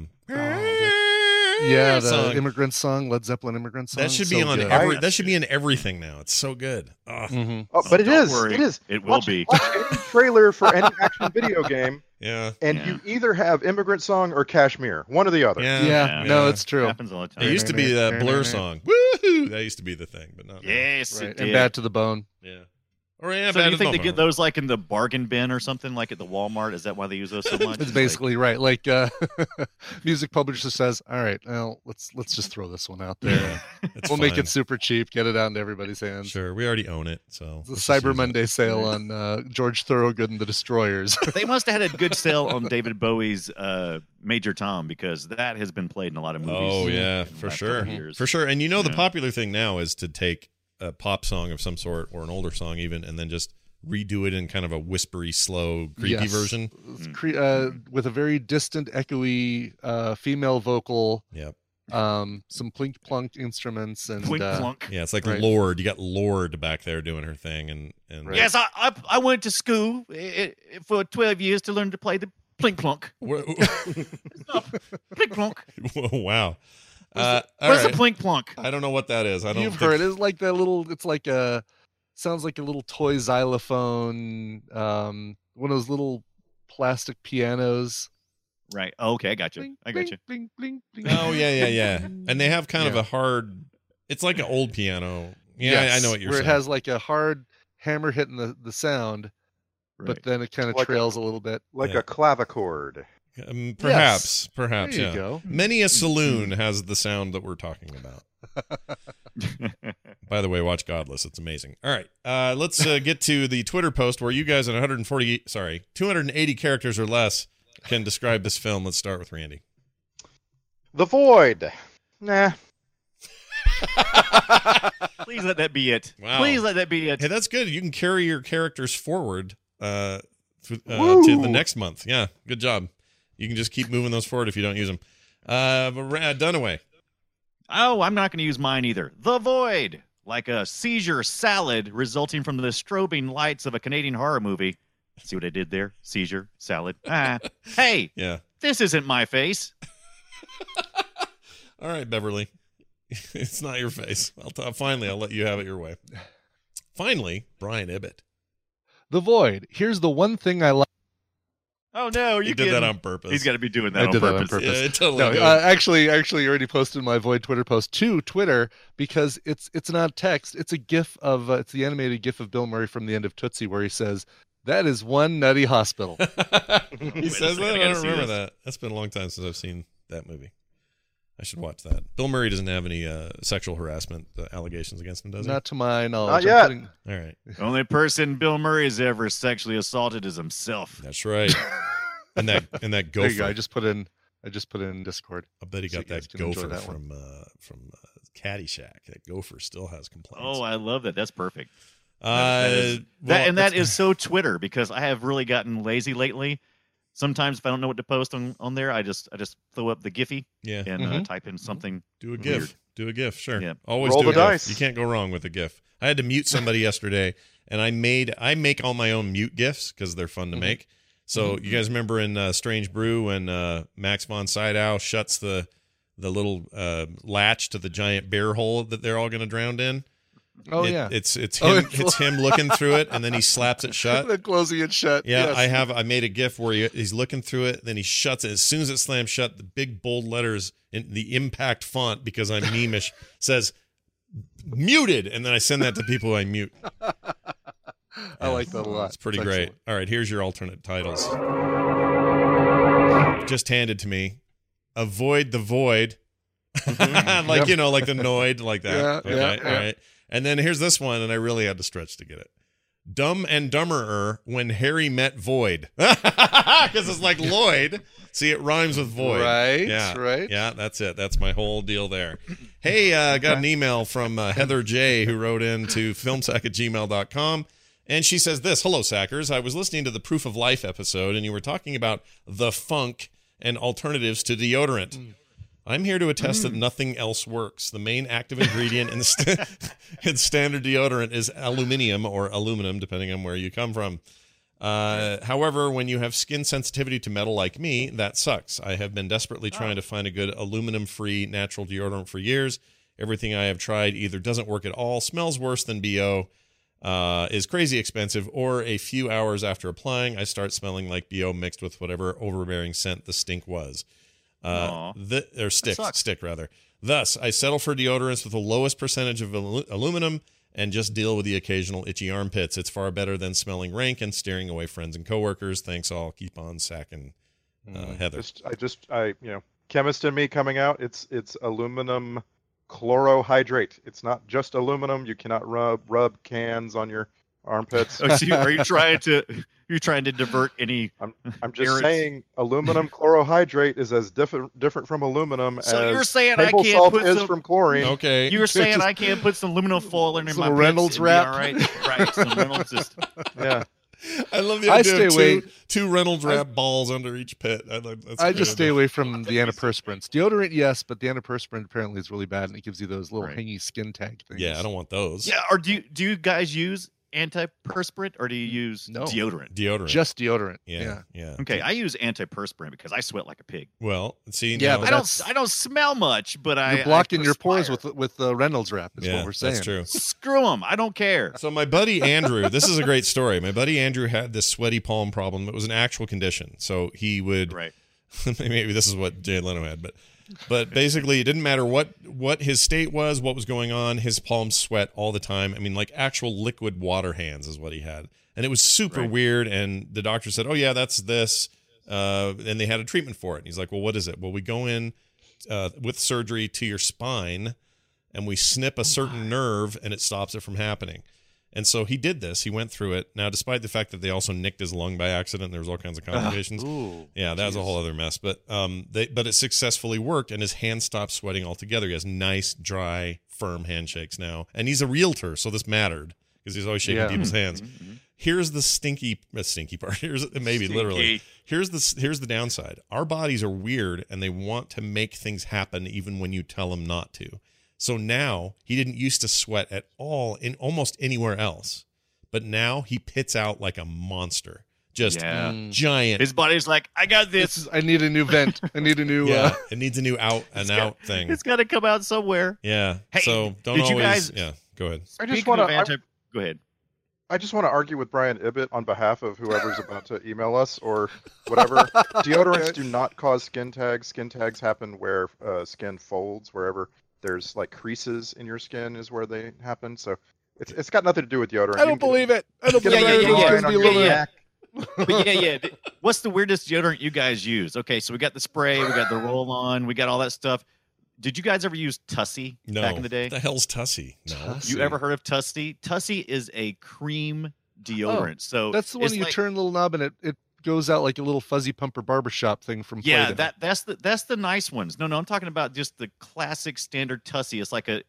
Yeah, the song. immigrant song, Led Zeppelin immigrant song. That should so be on good. that should be in everything now. It's so good. Oh, but it don't is. worry. It is. It will Watch- be. Watch any trailer for any action video game, Yeah. and you either have Immigrant Song or Kashmir. One or the other. Yeah, no, it's true. Happens all the time. It used to be the Blur song. Woohoo! That used to be the thing, but not. Yes, Right. it And did. Bad to the Bone. Yeah. Or yeah, So Bad do you to think the they get Bone. those like in the bargain bin or something, like at the Walmart? Is that why they use those so much? It's basically right. Like music publisher says, "All right, well, let's just throw this one out there. It's We'll make fine. it super cheap, get it out into everybody's hands." Sure, we already own it, so The let's just Cyber use it. Monday sale on George Thorogood and the Destroyers. They must have had a good sale on David Bowie's Major Tom, because that has been played in a lot of movies. Oh yeah, in the for last sure, couple of years. for sure. And you know the Yeah. popular thing now is to take a pop song of some sort or an older song even, and then just redo it in kind of a whispery, slow, creepy Yes. version. With a very distant, echoey female vocal. Yep. Some plink plunk instruments and Yeah, it's like right. Lorde. You got Lorde back there doing her thing, and Yes, I went to school for 12 years to learn to play the plink plonk. Plink plonk. Wow. Where's the plink plonk? I don't know what that is. I don't. You've think- heard it. It's like that little. It's like a. Sounds like a little toy xylophone. One of those little plastic pianos. Right. Okay, I got you. I got you. Bling, bling, bling. Oh yeah. And they have kind of Yeah. a hard. It's like an old piano. Yeah, Yes, I know what you're where saying. it has like a hard hammer hitting the sound, but then it kind of Like a- trails a little bit. Like Yeah. a clavichord. Perhaps. There you Yeah. go. Many a saloon has the sound that we're talking about. By the way, watch Godless. It's amazing. All right. Let's get to the Twitter post where you guys in 280 characters or less can describe this film. Let's start with Randy. The Void. Nah. Please let that be it. Wow. Please let that be it. Hey, that's good. You can carry your characters forward to Woo. the next month. Yeah, good job. You can just keep moving those forward if you don't use them. Dunaway. Oh, I'm not going to use mine either. The Void. Like a seizure salad resulting from the strobing lights of a Canadian horror movie. See what I did there? Seizure salad. Hey, Yeah. this isn't my face. All right, Beverly. It's not your face. Finally, I'll let you have it your way. Finally, Brian Ibbett. The Void. Here's the one thing I like. Oh no, He did that on purpose. He's got to be doing that I on did purpose. that on purpose. Yeah, totally No, did. actually, you already posted my Void Twitter post to Twitter because it's not text. It's a GIF of it's the animated GIF of Bill Murray from the end of Tootsie where he says, "That is one nutty hospital." He says that? I don't remember that. That's been a long time since I've seen that movie. I should watch that. Bill Murray doesn't have any sexual harassment allegations against him, does he? Not to my knowledge. Not I'm yet. putting- All right. The only person Bill Murray's ever sexually assaulted is himself. That's right. And that There gopher. you go. I just put in Discord. I bet he So got you guys that can enjoy gopher that one. from Caddyshack. That gopher still has complaints. Oh, I love that. That's perfect. well, That is so Twitter, because I have really gotten lazy lately. Sometimes if I don't know what to post on there, I just throw up the Giphy Yeah. and type in something. Do a weird. GIF. Do a GIF, sure. Yeah. Always Roll do a the GIF. dice. You can't go wrong with a GIF. I had to mute somebody yesterday, and I make all my own mute GIFs because they're fun to make. So you guys remember in Strange Brew when Max von Sydow shuts the little latch to the giant bear hole that they're all going to drown in? Oh yeah. It's him. Oh, It's him looking through it, and then he slaps it shut. Then closing it shut. Yeah, Yes. I made a GIF where he's looking through it, then he shuts it. As soon as it slams shut, the big bold letters in the impact font, because I'm memeish, says muted, and then I send that to people I mute. I like that a lot. It's pretty It's great. excellent. All right, here's your alternate titles. Just handed to me. Avoid the Void. Like, Yep. like the Noid, like that. Yeah, Okay, yeah, all yeah. right. And then here's this one, and I really had to stretch to get it. Dumb and Dumberer when Harry met Void. Because it's like Lloyd. See, it rhymes with Void. Right, Yeah. right. Yeah, that's it. That's my whole deal there. Hey, got an email from Heather J. who wrote in to filmsack@gmail.com. And she says this: Hello, Sackers. I was listening to the Proof of Life episode, and you were talking about the funk and alternatives to deodorant. I'm here to attest that nothing else works. The main active ingredient in standard deodorant is aluminum or aluminum, depending on where you come from. However, when you have skin sensitivity to metal like me, that sucks. I have been desperately trying to find a good aluminum-free natural deodorant for years. Everything I have tried either doesn't work at all, smells worse than BO, is crazy expensive, or a few hours after applying, I start smelling like BO mixed with whatever overbearing scent the stink was. Stick rather. Thus, I settle for deodorants with the lowest percentage of aluminum and just deal with the occasional itchy armpits. It's far better than smelling rank and steering away friends and coworkers. Thanks all. Keep on sacking, Heather. Chemist in me coming out. It's aluminum chlorohydrate. It's not just aluminum. You cannot rub cans on your armpits. Oh, so are you trying to divert any? I'm just saying aluminum chlorohydrate is as different from aluminum so as you're saying table I can't salt put is some, from chlorine. Okay. You're saying I can't put some aluminum foil in my Some Reynolds pits and wrap? be all right? Right. Some Reynolds just. Yeah. I love the I idea stay of away- two Reynolds wrap balls under each pit. I just stay away from the antiperspirants. Deodorant, yes, but the antiperspirant apparently is really bad, and it gives you those little hangy skin tag things. Yeah, I don't want those. Yeah. Or do you guys use antiperspirant or do you use deodorant? Deodorant. Just deodorant. Yeah. Okay, I use antiperspirant because I sweat like a pig. Well, see, Yeah, now- but I don't smell much, but You're blocking your pores with the Reynolds wrap. Is what we're saying. That's true. Screw them. I don't care. So my buddy Andrew, this is a great story. My buddy Andrew had this sweaty palm problem. It was an actual condition. So he would, maybe this is what Jay Leno had, but basically it didn't matter what his state was, what was going on. His palms sweat all the time. I mean, like actual liquid water hands is what he had. And it was super weird. And the doctor said, oh yeah, that's this. And they had a treatment for it. And he's like, well, what is it? Well, we go in with surgery to your spine and we snip a certain nerve and it stops it from happening. And so he did this. He went through it. Now, despite the fact that they also nicked his lung by accident, there was all kinds of complications. Yeah, that was a whole other mess. But it successfully worked, and his hands stopped sweating altogether. He has nice, dry, firm handshakes now. And he's a realtor, so this mattered because he's always shaking people's hands. Here's the stinky part. Here's literally. Here's the downside. Our bodies are weird, and they want to make things happen even when you tell them not to. So now he didn't used to sweat at all in almost anywhere else, but now he pits out like a monster, just giant. His body's like, I got this. I need a new vent. I need a new. It needs a new out thing. It's got to come out somewhere. Yeah. Hey, so don't did always. you guys? Yeah. Go ahead. Go ahead. I just want to argue with Brian Ibbett on behalf of whoever's about to email us or whatever. Deodorants do not cause skin tags. Skin tags happen where skin folds, wherever there's like creases in your skin is where they happen. So it's got nothing to do with deodorant. I don't believe it. I don't believe it. But what's the weirdest deodorant you guys use? Okay, so we got the spray, we got the roll-on, we got all that stuff. Did you guys ever use Tussie back in the day? What the hell's Tussie? No. You ever heard of Tussie? Tussie is a cream deodorant. So that's the one you turn a little knob and it goes out like a little fuzzy pumper barbershop thing from yeah. Play-Doh. That's the nice ones. No, I'm talking about just the classic standard Tussie. It's like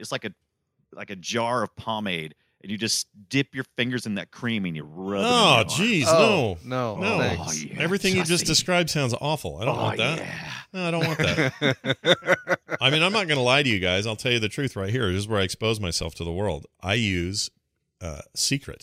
a jar of pomade, and you just dip your fingers in that cream and you rub. Oh, geez, no. Oh, yeah, everything you just described sounds awful. I don't want that. Yeah. No, I don't want that. I mean, I'm not going to lie to you guys. I'll tell you the truth right here. This is where I expose myself to the world. I use Secret.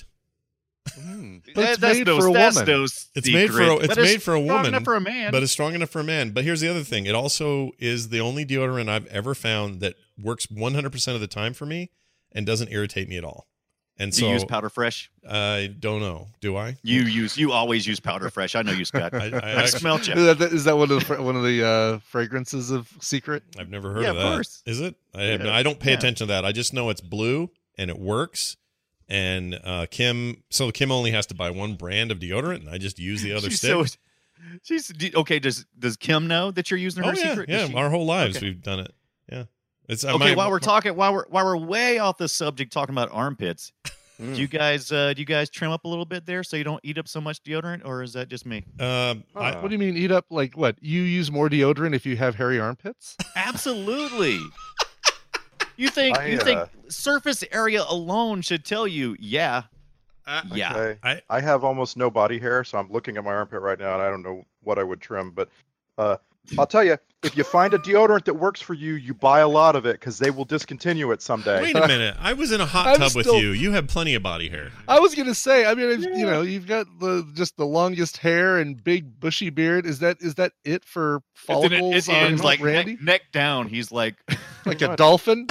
But it's made for a woman. It's made for a woman. Strong enough for a man. But it's strong enough for a man. But here's the other thing. It also is the only deodorant I've ever found that works 100% of the time for me and doesn't irritate me at all. And do so you use Powder Fresh? I don't know. Do I? You always use Powder Fresh. I know you, Scott. I smelled you. Is that one of the fragrances of Secret? I've never heard of that. Of course. Is it? I don't pay attention to that. I just know it's blue and it works. And Kim only has to buy one brand of deodorant, and I just use the other stick. She's okay. Does Kim know that you're using her Secret? Yeah, our whole lives we've done it. Yeah. It's okay. While we're way off the subject, talking about armpits, Do you guys trim up a little bit there so you don't eat up so much deodorant, or is that just me? What do you mean eat up? Like what? You use more deodorant if you have hairy armpits? Absolutely. You think surface area alone should tell you, yeah. Okay. I have almost no body hair, so I'm looking at my armpit right now, and I don't know what I would trim. But I'll tell you, if you find a deodorant that works for you, you buy a lot of it because they will discontinue it someday. Wait a minute. I was in a hot tub with you. You have plenty of body hair. I was gonna say. I mean, you've got just the longest hair and big bushy beard. Is that it for follicles? It ends like Randy? neck down. He's like a dolphin.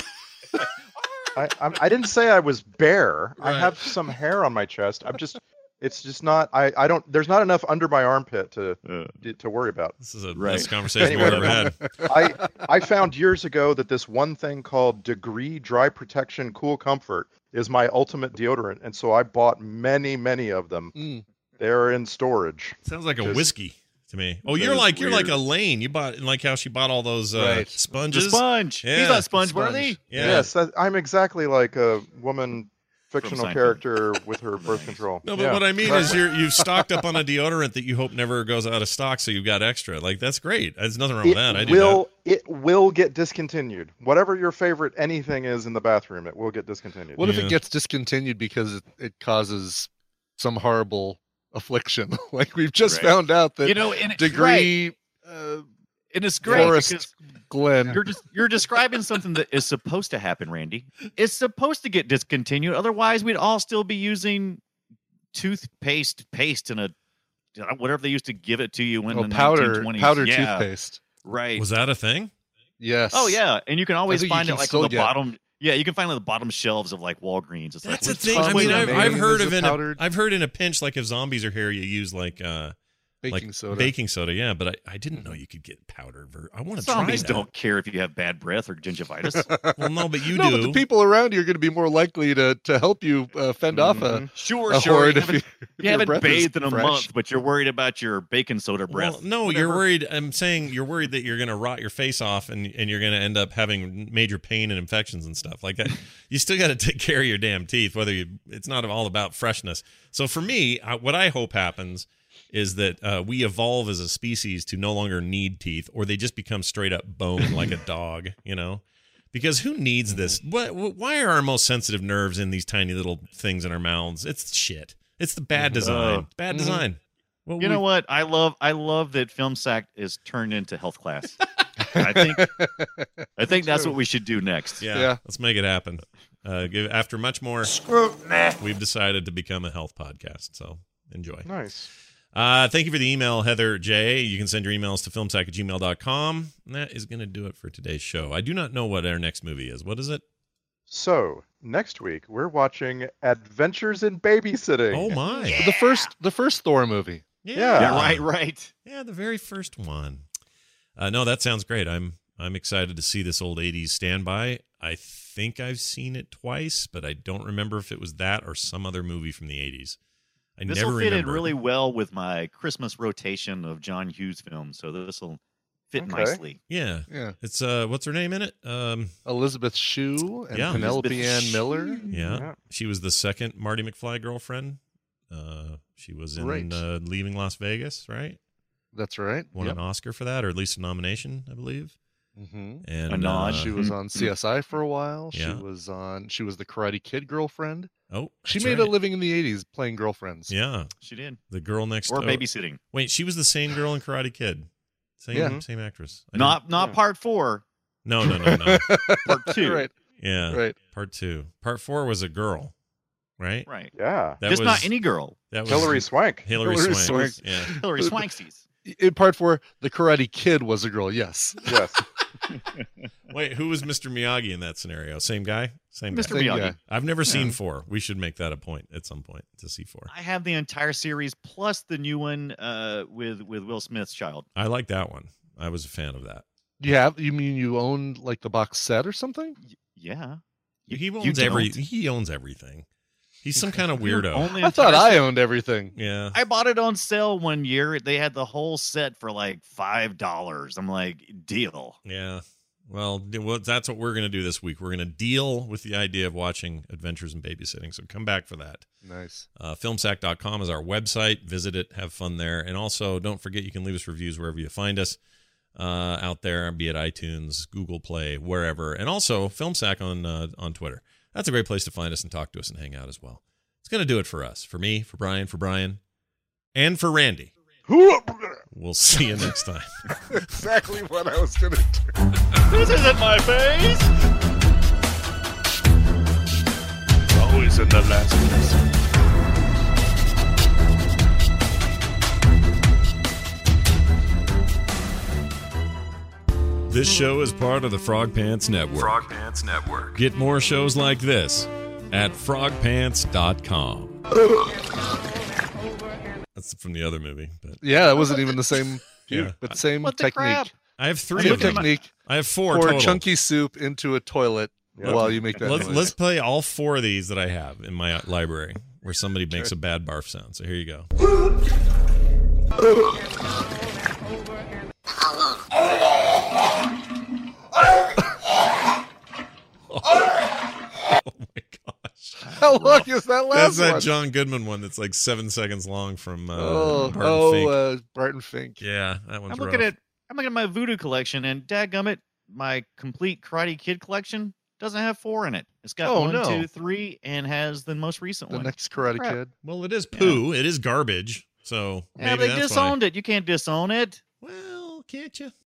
I didn't say I was bare. Right. I have some hair on my chest. It's just not. I don't. There's not enough under my armpit to worry about. This is a best conversation we've ever had. I found years ago that this one thing called Degree Dry Protection Cool Comfort is my ultimate deodorant, and so I bought many of them. They're in storage. Sounds like a whiskey to me. Oh, you're like Elaine. You bought like how she bought all those sponges. The sponge. Yeah. He's not sponge worthy. Yeah. Yes, I'm exactly like a woman fictional character with her birth control. No, but what I mean is you've stocked up on a deodorant that you hope never goes out of stock, so you've got extra. Like, that's great. There's nothing wrong with that. It will get discontinued. Whatever your favorite anything is in the bathroom, it will get discontinued. What if it gets discontinued because it causes some horrible affliction? Like we've just found out that Degree and it's great Forest because Glen. You're describing something that is supposed to happen, Randy. It's supposed to get discontinued. Otherwise, we'd all still be using toothpaste paste in a whatever they used to give it to you in the 1920s. Powder toothpaste. Right. Was that a thing? Yes. Oh yeah, and you can always find it like on the get. bottom. Yeah, you can find it on the bottom shelves of like Walgreens. It's That's like, the thing. I mean, I've heard in a pinch, like if zombies are here, you use like baking soda. Baking soda, yeah. But I didn't know you could get powder. I want to try Zombies that. don't care if you have bad breath or gingivitis. Well, no, but you no, do. but the people around you are going to be more likely to help you fend off a Sure. horde You haven't bathed in a month, but you're worried about your baking soda breath. Well, no, Whatever. you're worried. I'm saying you're worried that you're going to rot your face off and you're going to end up having major pain and infections and stuff like that. You still got to take care of your damn teeth. It's not all about freshness. So for me, what I hope happens is that we evolve as a species to no longer need teeth, or they just become straight up bone like a dog, Because who needs this? Why are our most sensitive nerves in these tiny little things in our mouths? It's shit. It's the bad design. Bad design. Well, you know what? I love that Film Sack is turned into health class. I think that's what we should do next. Yeah. Let's make it happen. After much more scrutiny, we've decided to become a health podcast. So enjoy. Nice. Thank you for the email, Heather J. You can send your emails to filmsack@gmail.com. And that is going to do it for today's show. I do not know what our next movie is. What is it? So, next week, we're watching Adventures in Babysitting. Oh, my. Yeah. The first Thor movie. Yeah. Right. Yeah, the very first one. No, that sounds great. I'm excited to see this old 80s Standby. I think I've seen it twice, but I don't remember if it was that or some other movie from the 80s. This will fit in really well with my Christmas rotation of John Hughes films, so this will fit nicely. Yeah. It's what's her name in it? Elizabeth Shue and Penelope Ann Miller. Yeah. She was the second Marty McFly girlfriend. She was in Leaving Las Vegas, right? That's right. Won an Oscar for that, or at least a nomination, I believe. Mm-hmm. And a nod. She was on CSI for a while. Yeah. She was the Karate Kid girlfriend. Oh, she made a living in the 80s playing girlfriends. Yeah, she did. The girl next or babysitting. Wait, she was the same girl in Karate Kid. Same actress. Not part 4. No. Part 2. Right. Yeah. Right. Part 2. Part 4 was a girl. Right. Right. Yeah. Just not any girl. That was Hillary Swank. Hillary Swank. Yeah. Hillary Swanksies. In part 4, the Karate Kid was a girl. Yes. Yes. Wait, who was Mr. Miyagi in that scenario? Same guy? Same Mr. guy. Miyagi. Guy. I've never seen 4. We should make that a point at some point to see 4. I have the entire series plus the new one with Will Smith's child. I like that one. I was a fan of that. You mean you owned like the box set or something? Yeah. He owns everything. He's some kind of weirdo. I thought I owned everything. Yeah. I bought it on sale one year. They had the whole set for like $5. I'm like, deal. Yeah. Well, that's what we're going to do this week. We're going to deal with the idea of watching Adventures in Babysitting. So come back for that. Nice. Filmsack.com is our website. Visit it. Have fun there. And also, don't forget you can leave us reviews wherever you find us out there, be it iTunes, Google Play, wherever. And also, Filmsack on Twitter. That's a great place to find us and talk to us and hang out as well. It's going to do it for us. For me, for Brian, and for Randy. We'll see you next time. Exactly what I was going to do. This isn't my face! Always in the last place. This show is part of the Frog Pants Network. Frog Pants Network. Get more shows like this at frogpants.com. That's from the other movie. But yeah, that wasn't even the same, yeah. But same what the technique. crap? I have three Same of them. technique. I have four Pour total. chunky soup into a toilet while you make that noise. Let's play all four of these that I have in my library where somebody makes a bad barf sound. So here you go. How long is that last That's that one? John Goodman one that's like 7 seconds long from Barton Fink. Barton Fink. Yeah, that one's I'm looking at my Voodoo collection, and dadgummit, my complete Karate Kid collection doesn't have 4 in it. It's got 1, 2, 3, and has the most recent The one. next Karate Crap. Kid. Well, it is poo. Yeah. It is garbage. So yeah, maybe they disowned it. You can't disown it. Well, can't you?